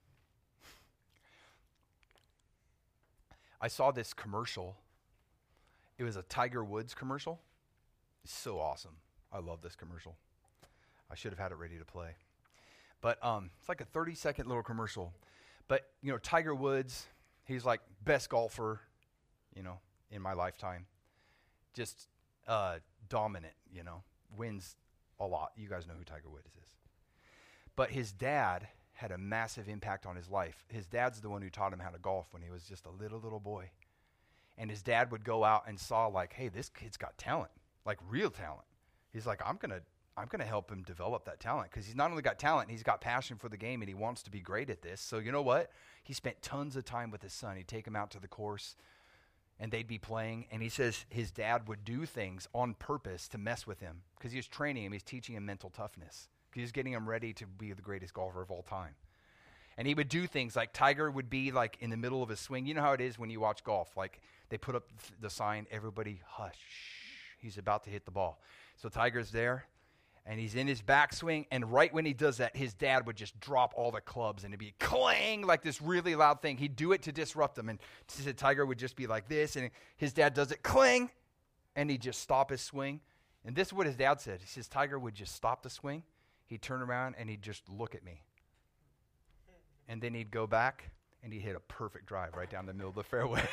I saw this commercial. It was a Tiger Woods commercial. It's so awesome. I love this commercial. I should have had it ready to play. But um, it's like a thirty-second little commercial. But, you know, Tiger Woods, he's like best golfer, you know, in my lifetime. Just uh, dominant, you know, wins a lot. You guys know who Tiger Woods is. But his dad had a massive impact on his life. His dad's the one who taught him how to golf when he was just a little, little boy. And his dad would go out and saw, like, hey, this kid's got talent, like real talent. He's like, I'm going to I'm going to help him develop that talent, because he's not only got talent, he's got passion for the game, and he wants to be great at this. So you know what? He spent tons of time with his son. He'd take him out to the course, and they'd be playing. And he says his dad would do things on purpose to mess with him, because he was training him. He's teaching him mental toughness. He was getting him ready to be the greatest golfer of all time. And he would do things like Tiger would be like in the middle of his swing. You know how it is when you watch golf. Like they put up th- the sign, everybody hush. He's about to hit the ball. So Tiger's there. And he's in his backswing, and right when he does that, his dad would just drop all the clubs, and it'd be clang, like this really loud thing. He'd do it to disrupt him, and Tiger would just be like this, and his dad does it, clang, and he'd just stop his swing. And this is what his dad said. He says, Tiger would just stop the swing, he'd turn around, and he'd just look at me. And then he'd go back, and he'd hit a perfect drive right down the middle of the fairway.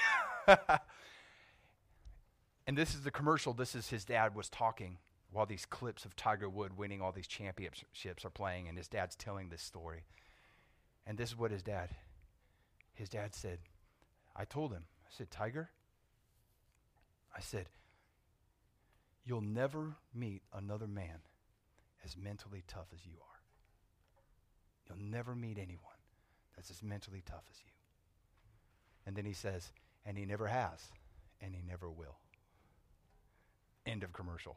And this is the commercial. This is his dad was talking while these clips of Tiger Woods winning all these championships are playing, and his dad's telling this story. And this is what his dad, his dad said, I told him, I said, Tiger, I said, you'll never meet another man as mentally tough as you are. You'll never meet anyone that's as mentally tough as you. And then he says, and he never has, and he never will. End of commercial.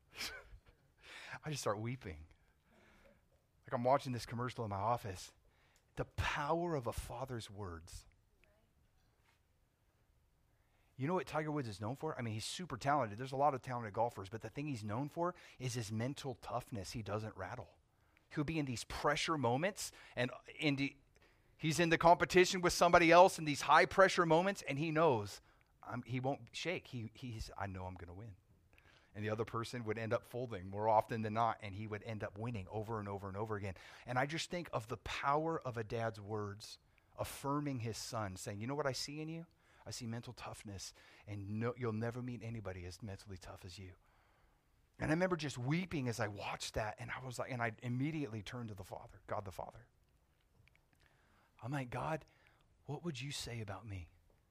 I just start weeping. Like I'm watching this commercial in my office. The power of a father's words. You know what Tiger Woods is known for? I mean, he's super talented. There's a lot of talented golfers, but the thing he's known for is his mental toughness. He doesn't rattle. He'll be in these pressure moments, and in the, he's in the competition with somebody else in these high pressure moments, and he knows um, he won't shake. He, he's, I know I'm going to win. And the other person would end up folding more often than not, and he would end up winning over and over and over again. And I just think of the power of a dad's words affirming his son, saying, you know what I see in you? I see mental toughness, and no, you'll never meet anybody as mentally tough as you. And I remember just weeping as I watched that, and I was like, and I immediately turned to the Father, God the Father. I'm like, God, what would you say about me?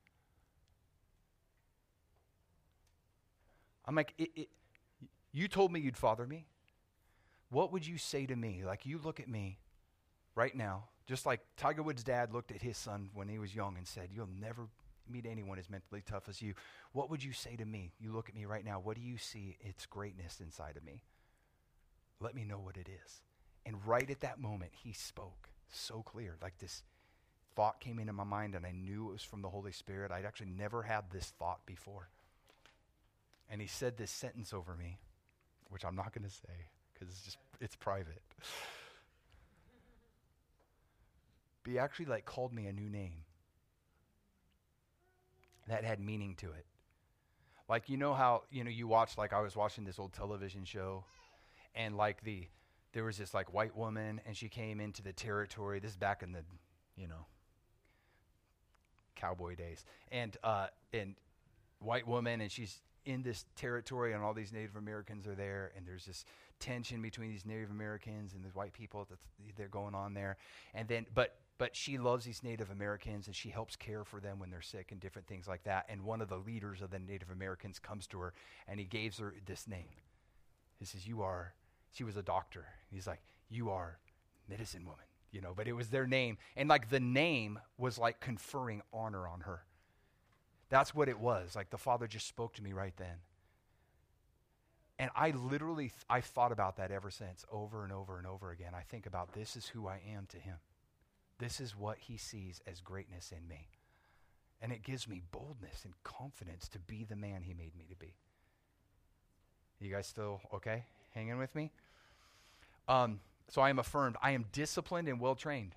I'm like, it, it, you told me you'd father me. What would you say to me? Like, you look at me right now, just like Tiger Woods' dad looked at his son when he was young and said, you'll never meet anyone as mentally tough as you. What would you say to me? You look at me right now. What do you see? It's greatness inside of me. Let me know what it is. And right at that moment, he spoke so clear. Like this thought came into my mind, and I knew it was from the Holy Spirit. I'd actually never had this thought before. And he said this sentence over me, which I'm not going to say because it's just, it's private. But he actually like called me a new name that had meaning to it. Like, you know how, you know, you watch, like I was watching this old television show, and like the, there was this like white woman, and she came into the territory. This is back in the, you know, cowboy days. And, uh, and white woman, and she's in this territory, and all these Native Americans are there, and there's this tension between these Native Americans and these white people that's they're going on there. And then, but but she loves these Native Americans, and she helps care for them when they're sick and different things like that. And one of the leaders of the Native Americans comes to her, and he gives her this name. He says, you are, she was a doctor. He's like, you are medicine woman, you know, but it was their name. And like the name was like conferring honor on her. That's what it was. Like the Father just spoke to me right then. And I literally, th- I've thought about that ever since, over and over and over again. I think about, this is who I am to him. This is what he sees as greatness in me. And it gives me boldness and confidence to be the man he made me to be. You guys still okay? Hanging with me? Um, so I am affirmed. I am disciplined and well-trained.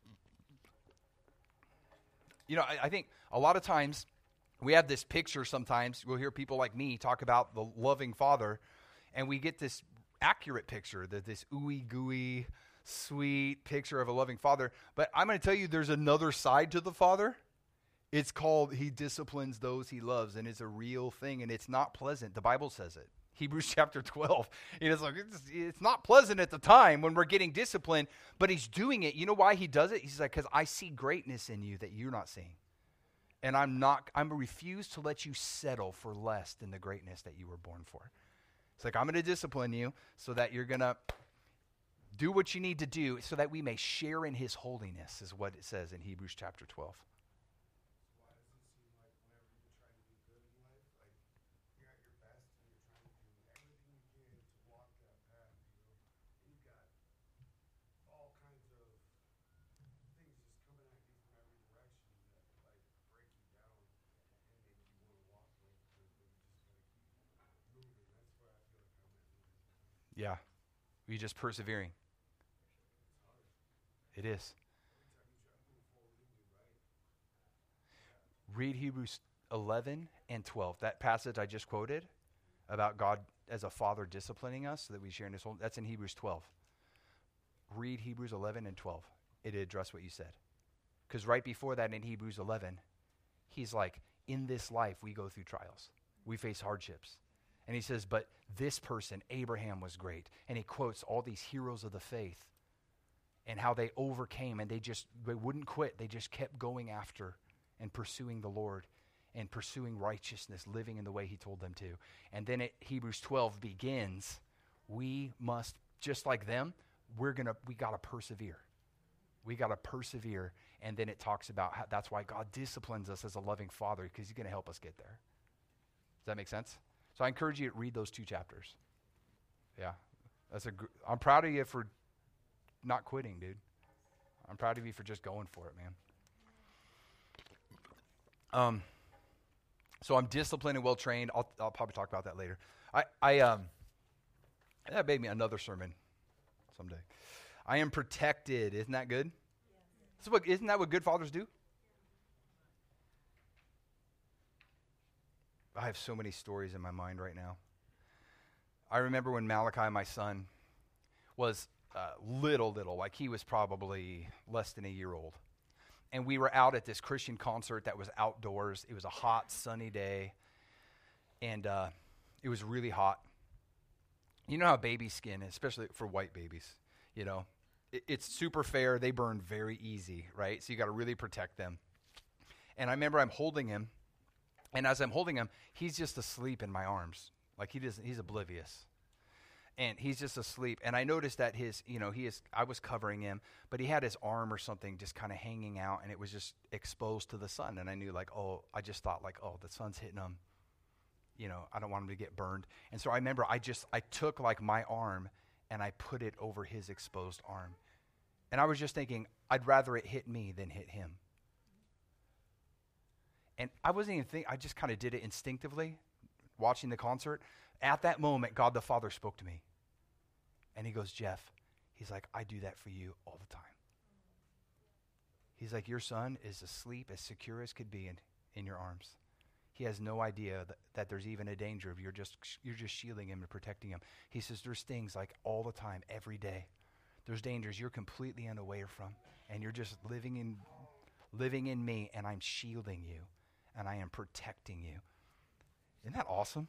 You know, I, I think a lot of times, we have this picture sometimes, we'll hear people like me talk about the loving Father, and we get this accurate picture, that this ooey gooey, sweet picture of a loving Father. But I'm going to tell you, there's another side to the Father. It's called, he disciplines those he loves, and it's a real thing, and it's not pleasant. The Bible says it. Hebrews chapter twelve. It's like, it's, it's not pleasant at the time when we're getting disciplined, but he's doing it. You know why he does it? He's like, because I see greatness in you that you're not seeing. And I'm not, I'm refuse to let you settle for less than the greatness that you were born for. It's like, I'm going to discipline you so that you're going to do what you need to do so that we may share in his holiness, is what it says in Hebrews chapter twelve. Why does it seem like whenever you're trying to do good in life, like you're at your best and you're trying to do everything you can to walk that path, you know, and you've got all kinds of things just coming at you from every direction that like break you down and make you want to walk away from it, but you just gotta keep moving. That's where I feel like I'm at. Yeah. Are you just persevering? It is. Read Hebrews eleven and twelve. That passage I just quoted about God as a father disciplining us so that we share in his whole, that's in Hebrews twelve. Read Hebrews eleven and twelve. It addressed what you said. Because right before that in Hebrews eleven, he's like, in this life we go through trials. We face hardships. And he says, but this person, Abraham, was great. And he quotes all these heroes of the faith and how they overcame, and they just, they wouldn't quit. They just kept going after and pursuing the Lord and pursuing righteousness, living in the way he told them to. And then it, Hebrews twelve begins, we must, just like them, we're going to, we got to persevere. We got to persevere. And then it talks about how that's why God disciplines us as a loving father, because he's going to help us get there. Does that make sense? So I encourage you to read those two chapters. Yeah. That's a gr- I'm proud of you for not quitting, dude. I'm proud of you for just going for it, man. Um, so I'm disciplined and well trained. I'll I'll probably talk about that later. I I um that made me another sermon someday. I am protected. Isn't that good? Yes. What, isn't that what good fathers do? I have so many stories in my mind right now. I remember when Malachi, my son, was uh, little, little, like he was probably less than a year old. And we were out at this Christian concert that was outdoors. It was a hot, sunny day. And uh, it was really hot. You know how baby skin is, especially for white babies, you know. It, it's super fair. They burn very easy, right? So you got to really protect them. And I remember I'm holding him. And as I'm holding him, he's just asleep in my arms. Like he doesn't, he's oblivious. And he's just asleep. And I noticed that his, you know, he is, I was covering him, but he had his arm or something just kind of hanging out, and it was just exposed to the sun. And I knew like, oh, I just thought like, oh, the sun's hitting him. You know, I don't want him to get burned. And so I remember I just, I took like my arm and I put it over his exposed arm. And I was just thinking, I'd rather it hit me than hit him. And I wasn't even thinking, I just kind of did it instinctively, watching the concert. At that moment, God the Father spoke to me. And he goes, Jeff, he's like, I do that for you all the time. He's like, your son is asleep as secure as could be in, in your arms. He has no idea that, that there's even a danger of you're just you're just shielding him and protecting him. He says there's things like all the time, every day. There's dangers you're completely unaware from. And you're just living in living in me, and I'm shielding you. And I am protecting you. Isn't that awesome?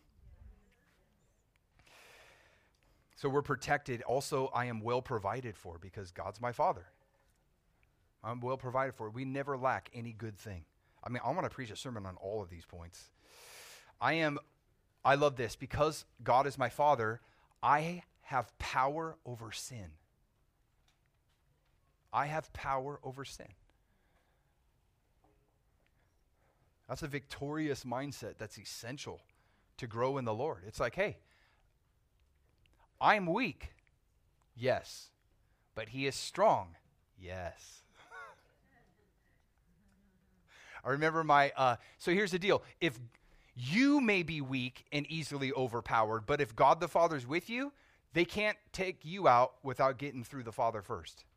So we're protected. Also, I am well provided for because God's my father. I'm well provided for. We never lack any good thing. I mean, I want to preach a sermon on all of these points. I am, I love this. Because God is my father, I have power over sin. I have power over sin. That's a victorious mindset that's essential to grow in the Lord. It's like, hey, I'm weak. Yes. But he is strong. Yes. I remember my, uh, so here's the deal. If you may be weak and easily overpowered, but if God the Father's with you, they can't take you out without getting through the Father first.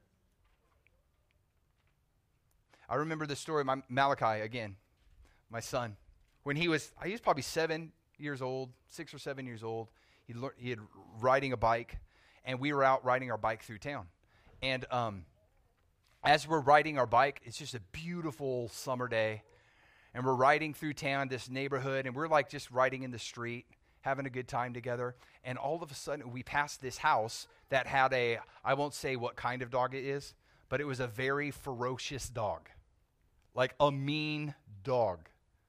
I remember the story of my Malachi again. My son, when he was, he was probably seven years old, six or seven years old. He learned, he had riding a bike, and we were out riding our bike through town. And um, as we're riding our bike, it's just a beautiful summer day, and we're riding through town, this neighborhood, and we're like just riding in the street, having a good time together. And all of a sudden, we passed this house that had a, I won't say what kind of dog it is, but it was a very ferocious dog, like a mean dog.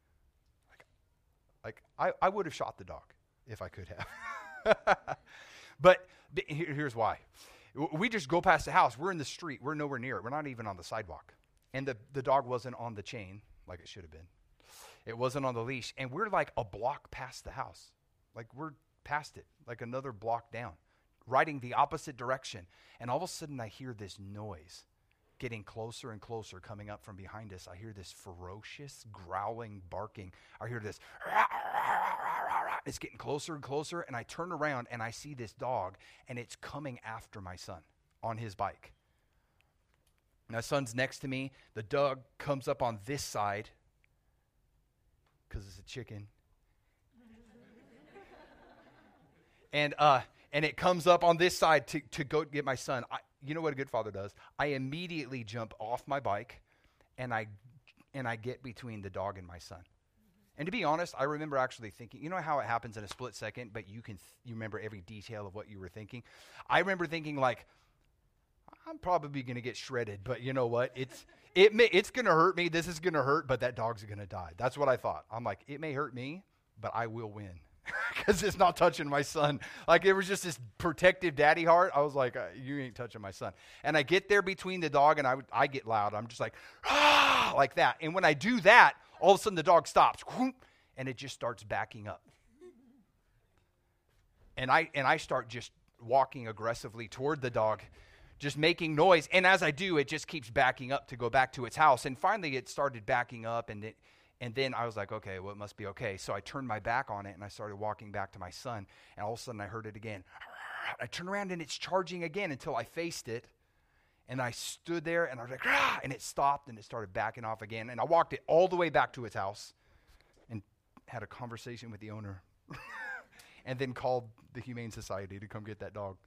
Like, I, I would have shot the dog if I could have. But th- here, here's why. We just go past the house. We're in the street. We're nowhere near it. We're not even on the sidewalk. And the, the dog wasn't on the chain like it should have been. It wasn't on the leash. And we're like a block past the house. Like we're past it, like another block down, riding the opposite direction. And all of a sudden I hear this noise getting closer and closer coming up from behind us. I hear this ferocious growling, barking. I hear this, rah, rah, rah, rah, rah. It's getting closer and closer, and I turn around, and I see this dog, and it's coming after my son on his bike. My son's next to me. The dog comes up on this side because it's a chicken. and uh, and it comes up on this side to, to go get my son. I, you know what a good father does? I immediately jump off my bike, and I and I get between the dog and my son. And to be honest, I remember actually thinking, you know how it happens in a split second, but you can th- you remember every detail of what you were thinking? I remember thinking like, I'm probably going to get shredded, but you know what? It's it may, it's going to hurt me. This is going to hurt, but that dog's going to die. That's what I thought. I'm like, it may hurt me, but I will win because it's not touching my son. Like it was just this protective daddy heart. I was like, uh, you ain't touching my son. And I get there between the dog, and I would, I get loud. I'm just like, ah, like that. And when I do that, all of a sudden the dog stops, and it just starts backing up. And I and I start just walking aggressively toward the dog, just making noise. And as I do, it just keeps backing up to go back to its house. And finally it started backing up, and it, and then I was like, okay, well, it must be okay. So I turned my back on it, and I started walking back to my son. And all of a sudden I heard it again. I turned around, and it's charging again until I faced it. And I stood there, and I was like, ah, and it stopped, and it started backing off again. And I walked it all the way back to its house and had a conversation with the owner and then called the Humane Society to come get that dog.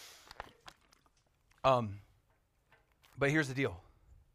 Um, but here's the deal.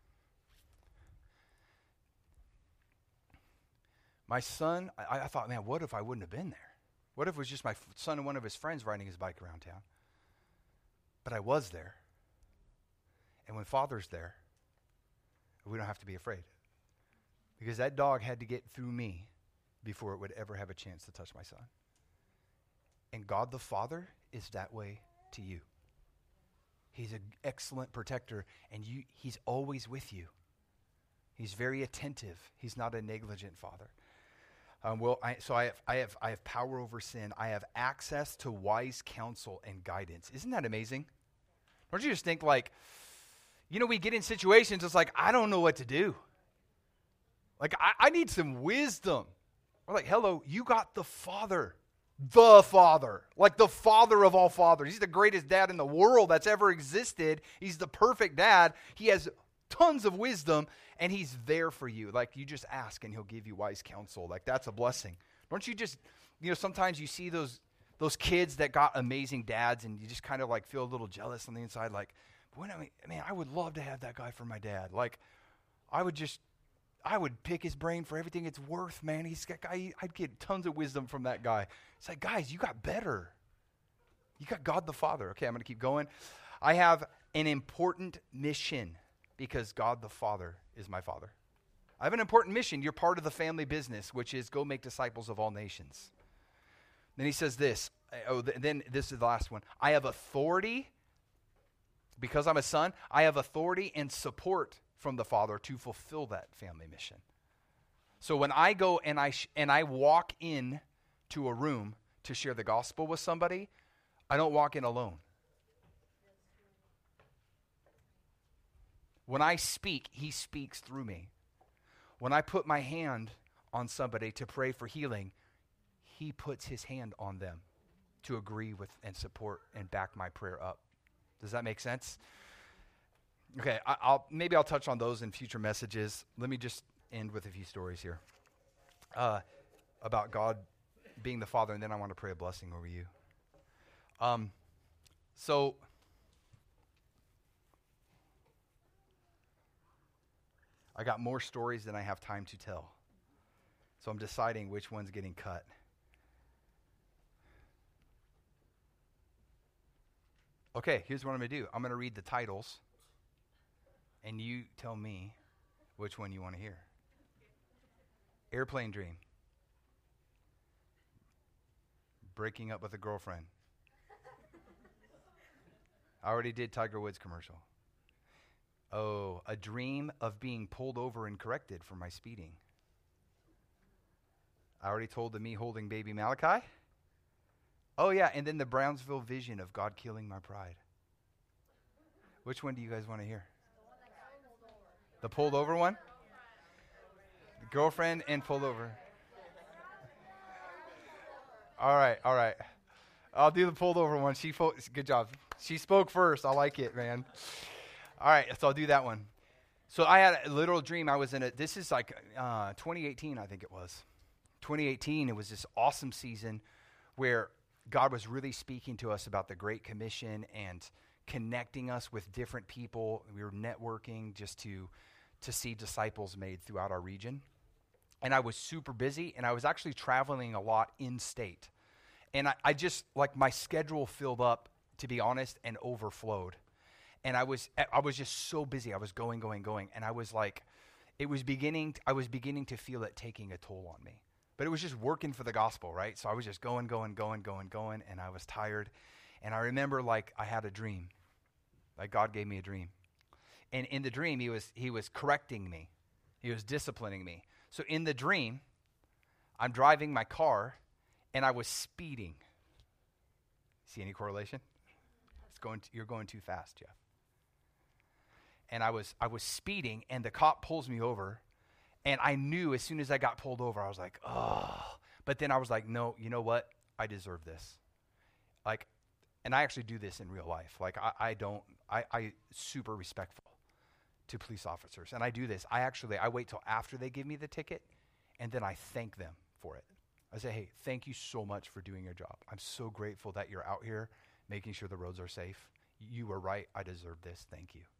My son, I, I thought, man, what if I wouldn't have been there? What if it was just my f- son and one of his friends riding his bike around town? But I was there. And when Father's there, we don't have to be afraid. Because that dog had to get through me before it would ever have a chance to touch my son. And God the Father is that way to you. He's an excellent protector, and you, he's always with you. He's very attentive. He's not a negligent father. Um, well, I, so I have, I have, I have power over sin. I have access to wise counsel and guidance. Isn't that amazing? Don't you just think like, you know, we get in situations, it's like, I don't know what to do. Like, I, I need some wisdom. We're like, hello, you got the Father. The Father. Like the Father of all fathers. He's the greatest dad in the world that's ever existed. He's the perfect dad. He has tons of wisdom, and he's there for you. Like, you just ask, and he'll give you wise counsel. Like, that's a blessing. Don't you just, you know, sometimes you see those those kids that got amazing dads, and you just kind of like feel a little jealous on the inside, like, When I mean, man, I would love to have that guy for my dad. Like, I would just, I would pick his brain for everything it's worth, man. He's got, I, I'd get tons of wisdom from that guy. It's like, guys, you got better. You got God the Father. Okay, I'm going to keep going. I have an important mission because God the Father is my Father. I have an important mission. You're part of the family business, which is go make disciples of all nations. Then he says this. Oh, th- then this is the last one. I have authority. Because I'm a son, I have authority and support from the Father to fulfill that family mission. So when I go and I sh- and I walk in to a room to share the gospel with somebody, I don't walk in alone. When I speak, he speaks through me. When I put my hand on somebody to pray for healing, he puts his hand on them to agree with and support and back my prayer up. Does that make sense? Okay, I, I'll maybe I'll touch on those in future messages. Let me just end with a few stories here uh, about God being the Father, and then I want to pray a blessing over you. Um, so I got more stories than I have time to tell. So I'm deciding which one's getting cut. Okay, here's what I'm going to do. I'm going to read the titles, and you tell me which one you want to hear. Airplane Dream. Breaking up with a girlfriend. I already did Tiger Woods commercial. Oh, a dream of being pulled over and corrected for my speeding. I already told the me holding baby Malachi. Oh, yeah, and then the Brownsville vision of God killing my pride. Which one do you guys want to hear? The pulled over one? The girlfriend and pulled over. All right, all right. I'll do the pulled over one. She fo- good job. She spoke first. I like it, man. All right, so I'll do that one. So I had a literal dream. I was in a, this is like uh, twenty eighteen, I think it was. twenty eighteen, it was this awesome season where God was really speaking to us about the Great Commission and connecting us with different people. We were networking just to, to see disciples made throughout our region. And I was super busy, and I was actually traveling a lot in state. And I, I just, like, my schedule filled up, to be honest, and overflowed. And I was I was just so busy. I was going, going, going. And I was like, it was beginning, I was beginning to feel it taking a toll on me. But it was just working for the gospel, right? So I was just going, going, going, going, going, and I was tired. And I remember, like, I had a dream. Like, God gave me a dream. And in the dream, he was he was correcting me. He was disciplining me. So in the dream, I'm driving my car, and I was speeding. See any correlation? It's going. To, you're going too fast, Jeff. And I was I was speeding, and the cop pulls me over, and I knew as soon as I got pulled over, I was like, oh. But then I was like, no, you know what? I deserve this. Like, and I actually do this in real life. Like, I, I don't. I I super respectful to police officers. And I do this. I actually, I wait till after they give me the ticket, and then I thank them for it. I say, hey, thank you so much for doing your job. I'm so grateful that you're out here making sure the roads are safe. You were right. I deserve this. Thank you.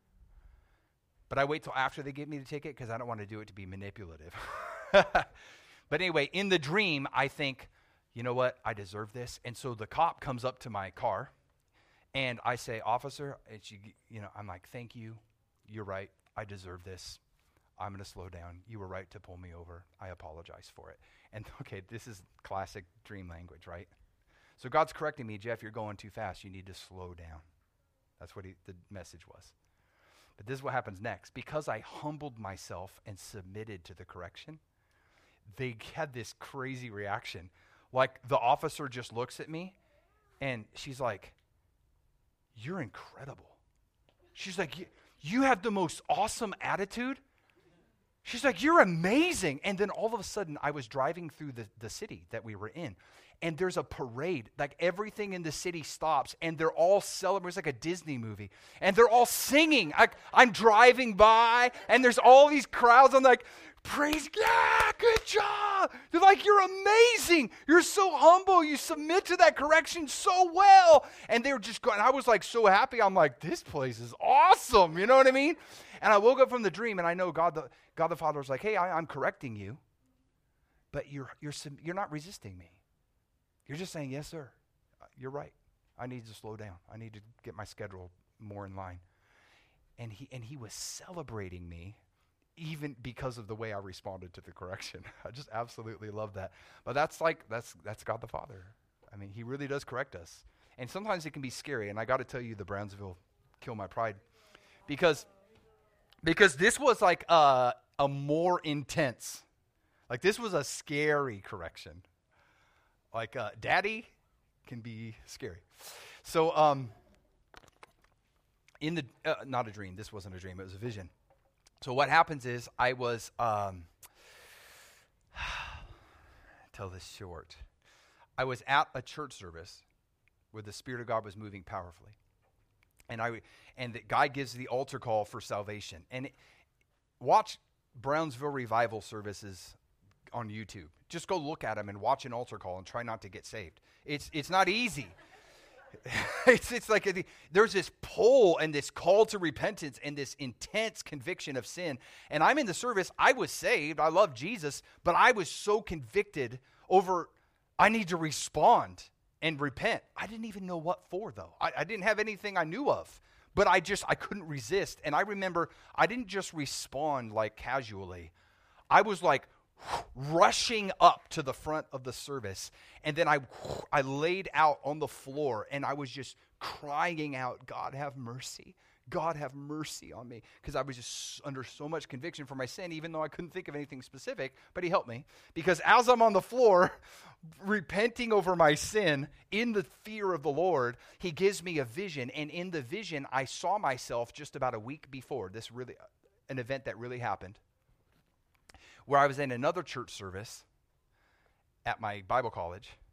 But I wait till after they give me the ticket because I don't want to do it to be manipulative. But anyway, in the dream, I think, you know what? I deserve this. And so the cop comes up to my car, and I say, officer, and she, you know, I'm like, thank you. You're right. I deserve this. I'm going to slow down. You were right to pull me over. I apologize for it. And okay, this is classic dream language, right? So God's correcting me, Jeff, you're going too fast. You need to slow down. That's what he, the message was. But this is what happens next. Because I humbled myself and submitted to the correction, they had this crazy reaction. Like, the officer just looks at me, and she's like, you're incredible. She's like, you have the most awesome attitude. She's like, you're amazing. And then all of a sudden, I was driving through the, the city that we were in, and there's a parade. Like, everything in the city stops, and they're all celebrating. It's like a Disney movie. And they're all singing. I, I'm driving by, and there's all these crowds. I'm like, praise God, good job. They're like, you're amazing. You're so humble. You submit to that correction so well. And they were just going, I was like so happy. I'm like, this place is awesome. You know what I mean? And I woke up from the dream, and I know God the God the Father was like, hey, I, I'm correcting you, but you're you're you're not resisting me. You're just saying, yes, sir. You're right. I need to slow down. I need to get my schedule more in line. And he and he was celebrating me, even because of the way I responded to the correction. I just absolutely love that. But that's like that's that's God the Father. I mean, he really does correct us. And sometimes it can be scary. And I got to tell you, the Brownsville Kill My Pride, because. Because this was like a, a more intense, like this was a scary correction. Like uh, daddy can be scary. So um, in the, uh, not a dream, this wasn't a dream, it was a vision. So what happens is I was, um, tell this short. I was at a church service where the Spirit of God was moving powerfully. And I and the guy gives the altar call for salvation. And it, watch Brownsville Revival services on YouTube. Just go look at them and watch an altar call and try not to get saved. It's it's not easy. it's it's like a, there's this pull and this call to repentance and this intense conviction of sin. And I'm in the service. I was saved. I love Jesus, but I was so convicted over I need to respond and repent. I didn't even know what for, though. I, I didn't have anything I knew of. But I just, I couldn't resist. And I remember I didn't just respond like casually. I was like rushing up to the front of the service. And then I, I laid out on the floor, and I was just crying out, God, have mercy. God, have mercy on me. Because I was just under so much conviction for my sin, even though I couldn't think of anything specific. But he helped me. Because as I'm on the floor, repenting over my sin in the fear of the Lord, he gives me a vision. And in the vision, I saw myself just about a week before, this really, an event that really happened, where I was in another church service at my Bible college.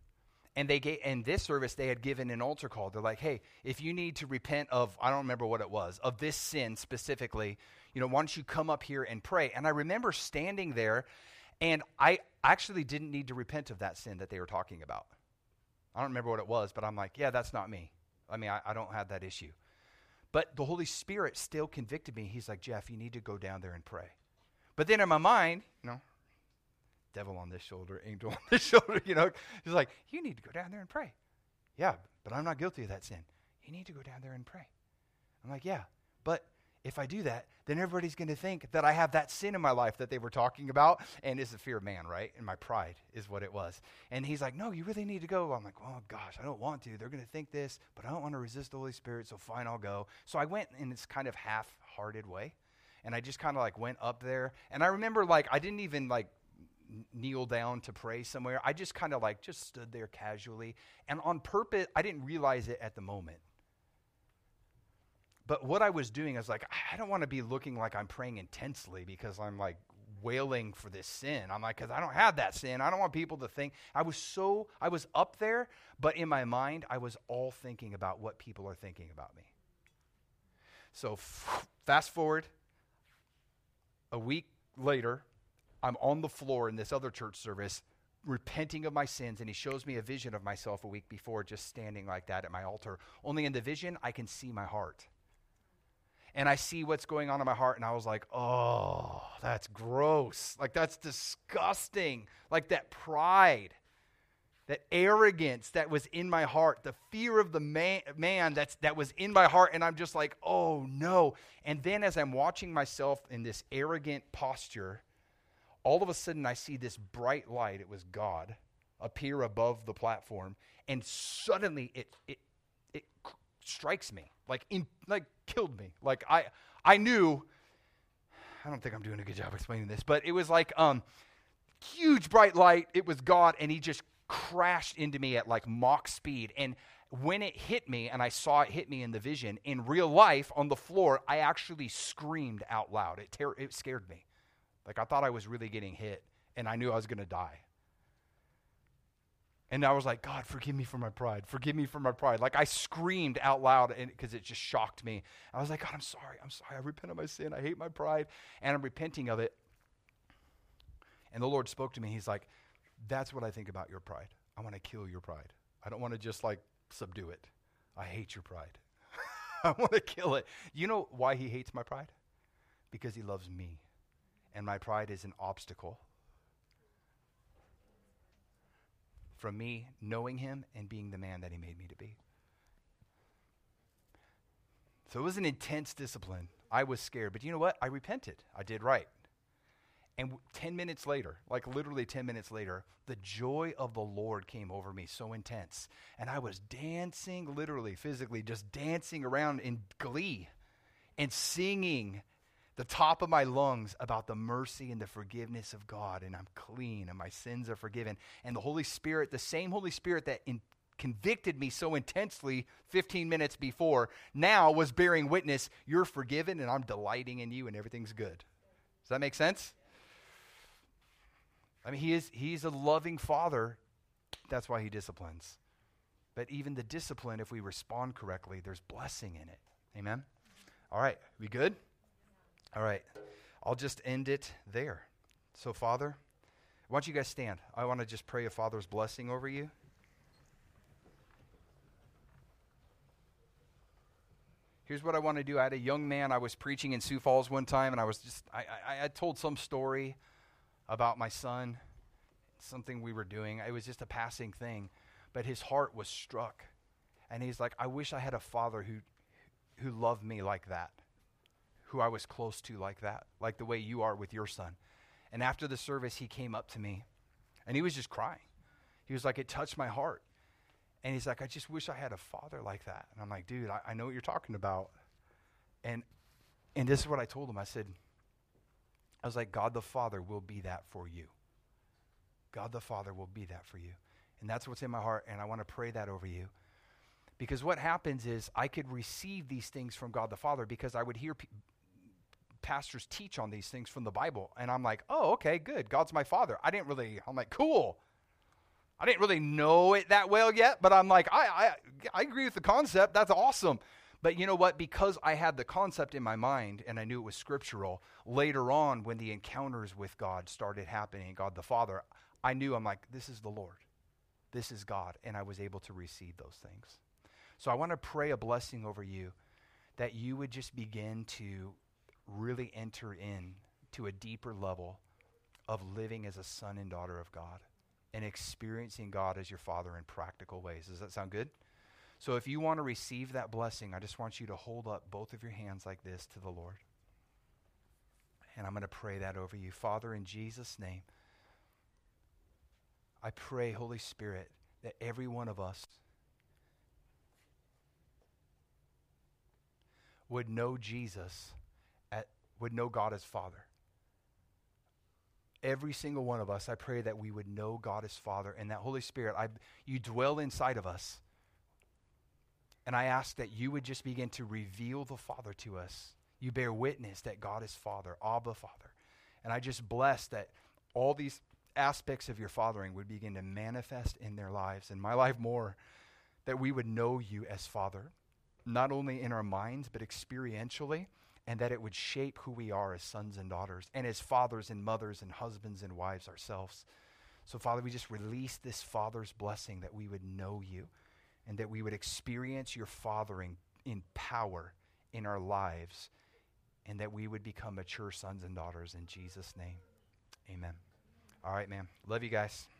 And they gave, in this service, they had given an altar call. They're like, hey, if you need to repent of, I don't remember what it was, of this sin specifically, you know, why don't you come up here and pray? And I remember standing there, and I actually didn't need to repent of that sin that they were talking about. I don't remember what it was, but I'm like, yeah, that's not me. I mean, I, I don't have that issue. But the Holy Spirit still convicted me. He's like, Jeff, you need to go down there and pray. But then in my mind, you know, devil on this shoulder, angel on this shoulder, you know. He's like, you need to go down there and pray. Yeah, but I'm not guilty of that sin. You need to go down there and pray. I'm like, yeah, but if I do that, then everybody's going to think that I have that sin in my life that they were talking about, and it's the fear of man, right? And my pride is what it was. And he's like, no, you really need to go. I'm like, oh, gosh, I don't want to. They're going to think this, but I don't want to resist the Holy Spirit, so fine, I'll go. So I went in this kind of half-hearted way, and I just kind of like went up there. And I remember like I didn't even like kneel down to pray somewhere. I just kind of like just stood there casually, and on purpose, I didn't realize it at the moment. But what I was doing, I was like, I don't want to be looking like I'm praying intensely because I'm like wailing for this sin. I'm like, because I don't have that sin. I don't want people to think. I was so, I was up there, but in my mind, I was all thinking about what people are thinking about me. So f- fast forward, a week later, I'm on the floor in this other church service, repenting of my sins, and he shows me a vision of myself a week before, just standing like that at my altar. Only in the vision, I can see my heart. And I see what's going on in my heart, and I was like, oh, that's gross. Like, that's disgusting. Like, that pride, that arrogance that was in my heart, the fear of the man, man that's, that was in my heart, and I'm just like, oh, no. And then as I'm watching myself in this arrogant posture, all of a sudden I see this bright light, it was God, appear above the platform, and suddenly it it it strikes me, like in, like killed me. Like I I knew, I don't think I'm doing a good job explaining this, but it was like um huge bright light, it was God, and he just crashed into me at like Mach speed. And when it hit me, and I saw it hit me in the vision, in real life on the floor, I actually screamed out loud. It ter- it scared me. Like I thought I was really getting hit, and I knew I was going to die. And I was like, God, forgive me for my pride. Forgive me for my pride. Like I screamed out loud because it just shocked me. I was like, God, I'm sorry. I'm sorry. I repent of my sin. I hate my pride. And I'm repenting of it. And the Lord spoke to me. He's like, that's what I think about your pride. I want to kill your pride. I don't want to just like subdue it. I hate your pride. I want to kill it. You know why he hates my pride? Because he loves me. And my pride is an obstacle from me knowing him and being the man that he made me to be. So it was an intense discipline. I was scared. But you know what? I repented. I did right. And w- ten minutes later, like literally ten minutes later, the joy of the Lord came over me so intense. And I was dancing, literally, physically, just dancing around in glee and singing the top of my lungs about the mercy and the forgiveness of God, and I'm clean and my sins are forgiven. And the Holy Spirit, the same Holy Spirit that in, convicted me so intensely fifteen minutes before, now was bearing witness, you're forgiven and I'm delighting in you and everything's good. Does that make sense? I mean, he is he's a loving father. That's why he disciplines. But even the discipline, if we respond correctly, there's blessing in it. Amen? All right, we good? All right, I'll just end it there. So, Father, why don't you guys stand? I want to just pray a Father's blessing over you. Here's what I want to do. I had a young man, I was preaching in Sioux Falls one time, and I was just, I, I, I told some story about my son, something we were doing. It was just a passing thing, but his heart was struck. And he's like, I wish I had a father who, who loved me like that, who I was close to like that, like the way you are with your son. And after the service, he came up to me, and he was just crying. He was like, it touched my heart. And he's like, I just wish I had a father like that. And I'm like, dude, I, I know what you're talking about. And and this is what I told him. I said, I was like, God the Father will be that for you. God the Father will be that for you. And that's what's in my heart, and I want to pray that over you. Because what happens is I could receive these things from God the Father because I would hear pe- pastors teach on these things from the Bible. And I'm like, oh, okay, good. God's my Father. I didn't really, I'm like, cool. I didn't really know it that well yet, but I'm like, I, I, I agree with the concept. That's awesome. But you know what? Because I had the concept in my mind and I knew it was scriptural, later on when the encounters with God started happening, God the Father, I knew, I'm like, this is the Lord. This is God. And I was able to receive those things. So I want to pray a blessing over you that you would just begin to really enter in to a deeper level of living as a son and daughter of God and experiencing God as your Father in practical ways. Does that sound good? So if you want to receive that blessing, I just want you to hold up both of your hands like this to the Lord. And I'm going to pray that over you. Father, in Jesus' name, I pray, Holy Spirit, that every one of us would know Jesus, at, would know God as Father. Every single one of us, I pray that we would know God as Father, and that Holy Spirit, I, you dwell inside of us. And I ask that you would just begin to reveal the Father to us. You bear witness that God is Father, Abba Father. And I just bless that all these aspects of your fathering would begin to manifest in their lives, in my life more, that we would know you as Father, not only in our minds, but experientially, and that it would shape who we are as sons and daughters, and as fathers and mothers and husbands and wives ourselves. So, Father, we just release this Father's blessing that we would know you, and that we would experience your fathering in power in our lives, and that we would become mature sons and daughters in Jesus' name. Amen. All right, man. Love you guys.